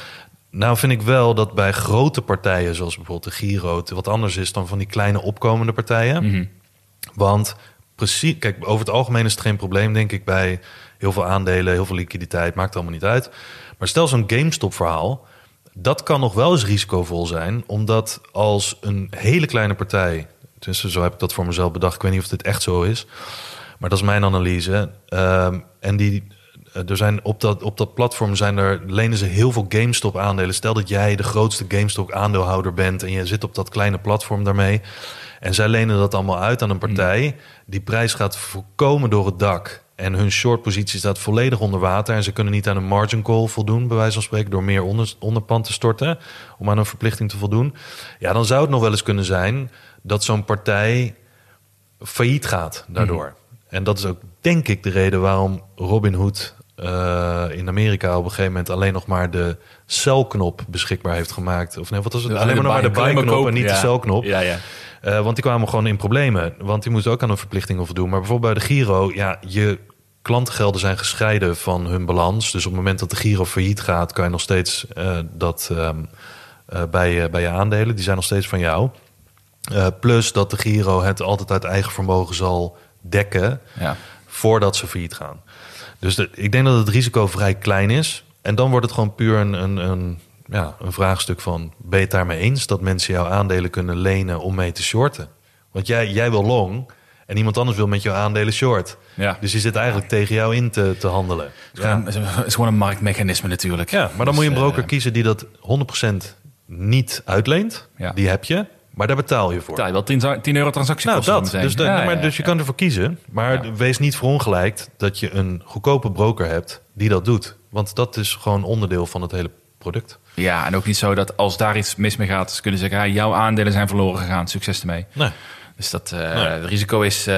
Nou vind ik wel dat bij grote partijen, zoals bijvoorbeeld de Giro... wat anders is dan van die kleine opkomende partijen. Mm-hmm. Want precies, kijk, over het algemeen is het geen probleem, denk ik, bij heel veel aandelen, heel veel liquiditeit, maakt allemaal niet uit. Maar stel zo'n GameStop-verhaal, dat kan nog wel eens risicovol zijn, omdat als een hele kleine partij, dus zo heb ik dat voor mezelf bedacht, ik weet niet of dit echt zo is, maar dat is mijn analyse. Um, en die, er zijn op dat, op dat platform zijn er, lenen ze heel veel GameStop-aandelen. Stel dat jij de grootste GameStop-aandeelhouder bent en je zit op dat kleine platform daarmee. En zij lenen dat allemaal uit aan een partij. Die prijs gaat volkomen door het dak. En hun shortpositie staat volledig onder water. En ze kunnen niet aan een margin call voldoen, bij wijze van spreken, door meer onder, onderpand te storten om aan een verplichting te voldoen. Ja, dan zou het nog wel eens kunnen zijn dat zo'n partij failliet gaat daardoor. Mm-hmm. En dat is ook, denk ik, de reden waarom Robinhood uh, in Amerika op een gegeven moment alleen nog maar de sell-knop beschikbaar heeft gemaakt. Of nee, wat was het? Dus alleen maar nog maar de buy-knop en niet ja. de sell-knop. Ja, ja. Uh, want die kwamen gewoon in problemen. Want die moesten ook aan een verplichting voldoen. Maar bijvoorbeeld bij de Giro, ja, je klantengelden zijn gescheiden van hun balans. Dus op het moment dat de Giro failliet gaat, kan je nog steeds uh, dat um, uh, bij, uh, bij je aandelen. Die zijn nog steeds van jou. Uh, plus dat de Giro het altijd uit eigen vermogen zal dekken, ja, voordat ze failliet gaan. Dus de, ik denk dat het risico vrij klein is. En dan wordt het gewoon puur een, een, een, ja, een vraagstuk van, ben je het daarmee eens dat mensen jouw aandelen kunnen lenen om mee te shorten? Want jij, jij wil long en iemand anders wil met jouw aandelen short. Ja. Dus die zit eigenlijk tegen jou in te, te handelen. Ja. Het is gewoon een marktmechanisme natuurlijk. Ja, maar dan dus, moet je een broker uh, kiezen die dat honderd procent niet uitleent. Ja. Die heb je. Maar daar betaal je voor. Betaal je wel tien euro transactiekosten. Nou, dat. Dus, de, ja, maar, ja, dus je ja. kan ervoor kiezen. Maar ja. wees niet verongelijkt dat je een goedkope broker hebt die dat doet. Want dat is gewoon onderdeel van het hele product. Ja, en ook niet zo dat als daar iets mis mee gaat, ze kunnen zeggen, ja, jouw aandelen zijn verloren gegaan. Succes ermee. Nee. Dus dat uh, nee. het risico is uh,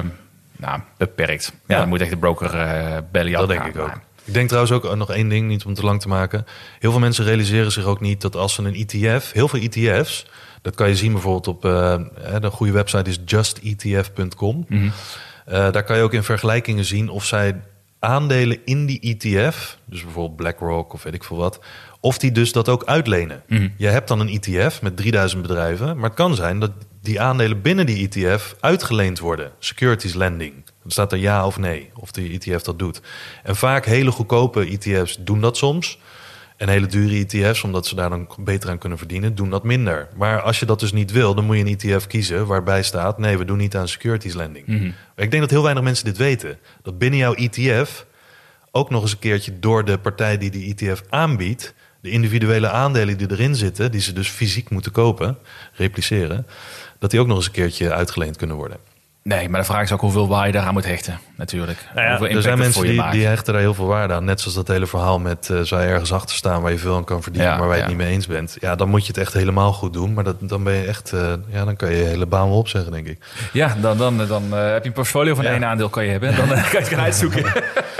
nou, beperkt. Ja, ja. Dan moet echt de broker uh, bellen. Dat denk ik ook. Maar. Ik denk trouwens ook nog één ding, niet om te lang te maken. Heel veel mensen realiseren zich ook niet dat als ze een E T F, heel veel E T F's, dat kan je zien bijvoorbeeld op uh, de goede website is just e t f punt com. Mm-hmm. Uh, daar kan je ook in vergelijkingen zien of zij aandelen in die E T F, dus bijvoorbeeld BlackRock of weet ik veel wat, of die dus dat ook uitlenen. Mm-hmm. Je hebt dan een E T F met drieduizend bedrijven, maar het kan zijn dat die aandelen binnen die E T F uitgeleend worden. Securities lending. Dan staat er ja of nee, of die E T F dat doet. En vaak hele goedkope E T F's doen dat soms. En hele dure E T F's, omdat ze daar dan beter aan kunnen verdienen, doen dat minder. Maar als je dat dus niet wil, dan moet je een E T F kiezen waarbij staat, nee, we doen niet aan securities lending. Mm-hmm. Maar ik denk dat heel weinig mensen dit weten. Dat binnen jouw E T F ook nog eens een keertje door de partij die die E T F aanbiedt, de individuele aandelen die erin zitten, die ze dus fysiek moeten kopen, repliceren, dat die ook nog eens een keertje uitgeleend kunnen worden. Nee, maar de vraag is ook hoeveel waarde je daaraan moet hechten, natuurlijk. Nou ja, er zijn mensen die, die hechten daar heel veel waarde aan. Net zoals dat hele verhaal met, uh, zou je ergens achter staan waar je veel aan kan verdienen, ja, maar waar je ja. het niet mee eens bent. Ja, dan moet je het echt helemaal goed doen. Maar dat, dan ben je echt, uh, ja, dan kan je je hele baan wel opzeggen, denk ik. Ja, dan, dan, dan uh, heb je een portfolio van ja. één aandeel kan je hebben. Dan uh, kan je het gaan uitzoeken.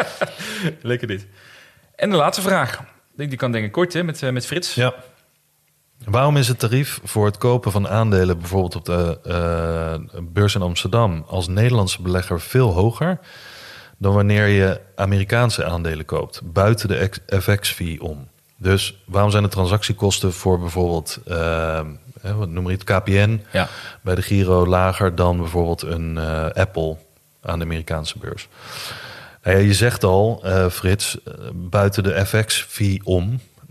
Lekker dit. En de laatste vraag. Die kan denk ik kort, hè, met, uh, met Frits. Ja. Waarom is het tarief voor het kopen van aandelen bijvoorbeeld op de uh, beurs in Amsterdam als Nederlandse belegger veel hoger dan wanneer je Amerikaanse aandelen koopt, buiten de F X-fee om? Dus waarom zijn de transactiekosten voor bijvoorbeeld, uh, wat noem je het, K P N ja. bij de Giro lager dan bijvoorbeeld een uh, Apple aan de Amerikaanse beurs? Uh, je zegt al, uh, Frits, uh, buiten de F X-fee om.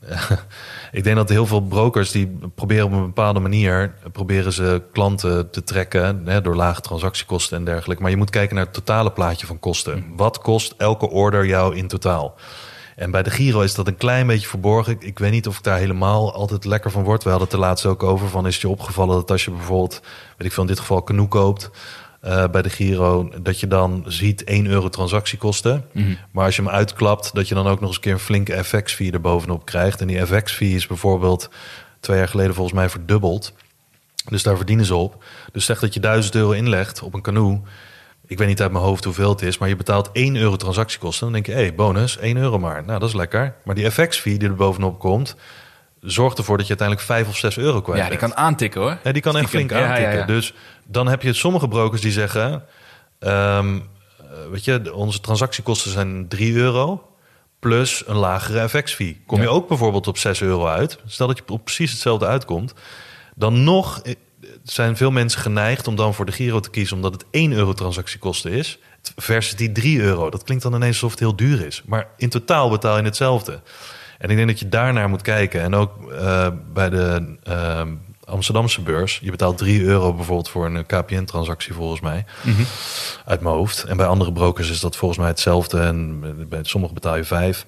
ik denk dat heel veel brokers die proberen op een bepaalde manier... proberen ze klanten te trekken hè, door lage transactiekosten en dergelijke. Maar je moet kijken naar het totale plaatje van kosten. Wat kost elke order jou in totaal? En bij de Giro is dat een klein beetje verborgen. Ik, ik weet niet of ik daar helemaal altijd lekker van word. We hadden het er laatst ook over van... is het je opgevallen dat als je bijvoorbeeld... weet ik veel, in dit geval Canoe koopt... Uh, bij de Giro, dat je dan ziet één euro transactiekosten. Mm-hmm. Maar als je hem uitklapt, dat je dan ook nog eens een keer een flinke F X-fee er bovenop krijgt. En die F X-fee is bijvoorbeeld twee jaar geleden volgens mij verdubbeld. Dus daar verdienen ze op. Dus zeg dat je duizend euro inlegt op een Canoe. Ik weet niet uit mijn hoofd hoeveel het is, maar je betaalt één euro transactiekosten. Dan denk je, hé, hey, bonus, één euro maar. Nou, dat is lekker. Maar die F X-fee die er bovenop komt... zorgt ervoor dat je uiteindelijk vijf of zes euro kwijt Ja, die bent. kan aantikken hoor. Ja, die kan echt flink aantikken. Ja, ja, ja. Dus dan heb je sommige brokers die zeggen... Um, weet je, onze transactiekosten zijn drie euro... plus een lagere F X-fee. Kom je ja. ook bijvoorbeeld op zes euro uit... stel dat je op precies hetzelfde uitkomt... dan nog zijn veel mensen geneigd om dan voor de Giro te kiezen... omdat het één euro transactiekosten is... versus die drie euro. Dat klinkt dan ineens alsof het heel duur is. Maar in totaal betaal je hetzelfde... En ik denk dat je daarnaar moet kijken. En ook uh, bij de uh, Amsterdamse beurs. Je betaalt drie euro bijvoorbeeld voor een K P N-transactie volgens mij. Mm-hmm. Uit mijn hoofd. En bij andere brokers is dat volgens mij hetzelfde. En bij sommigen betaal je vijf.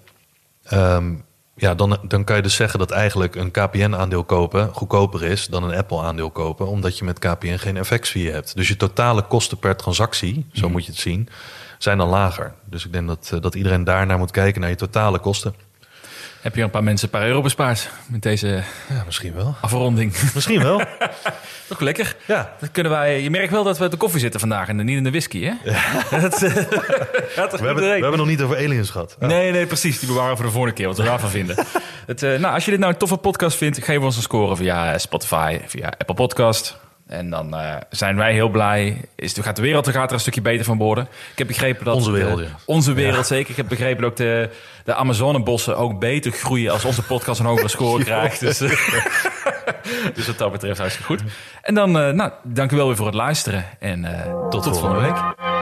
Um, ja, dan, dan kan je dus zeggen dat eigenlijk een K P N-aandeel kopen goedkoper is dan een Apple-aandeel kopen. Omdat je met K P N geen F X-fee hebt. Dus je totale kosten per transactie, mm-hmm. zo moet je het zien, zijn dan lager. Dus ik denk dat, dat iedereen daarnaar moet kijken naar je totale kosten. Heb je een paar mensen een paar euro bespaard met deze ja, misschien wel. afronding? Misschien wel. Toch lekker. Ja. Dat kunnen wij, je merkt wel dat we op de koffie zitten vandaag en niet in de whisky, hè? Ja. dat, uh, we, hebben, we hebben nog niet over aliens gehad. Ja. Nee, nee, precies. Die bewaren voor de volgende keer, wat we daarvan vinden. Het, uh, nou, als je dit nou een toffe podcast vindt, geef ons een score via Spotify, via Apple Podcast. En dan uh, zijn wij heel blij. Is, gaat de wereld er gaat er een stukje beter van worden. Ik heb begrepen dat... Onze wereld, ja. Onze wereld, ja. Zeker. Ik heb begrepen dat ook de, de Amazonebossen ook beter groeien... als onze podcast een hogere score krijgt. Dus, uh, dus wat dat betreft hartstikke goed. En dan, uh, nou, dank u wel weer voor het luisteren. En uh, tot, tot volgende week. week.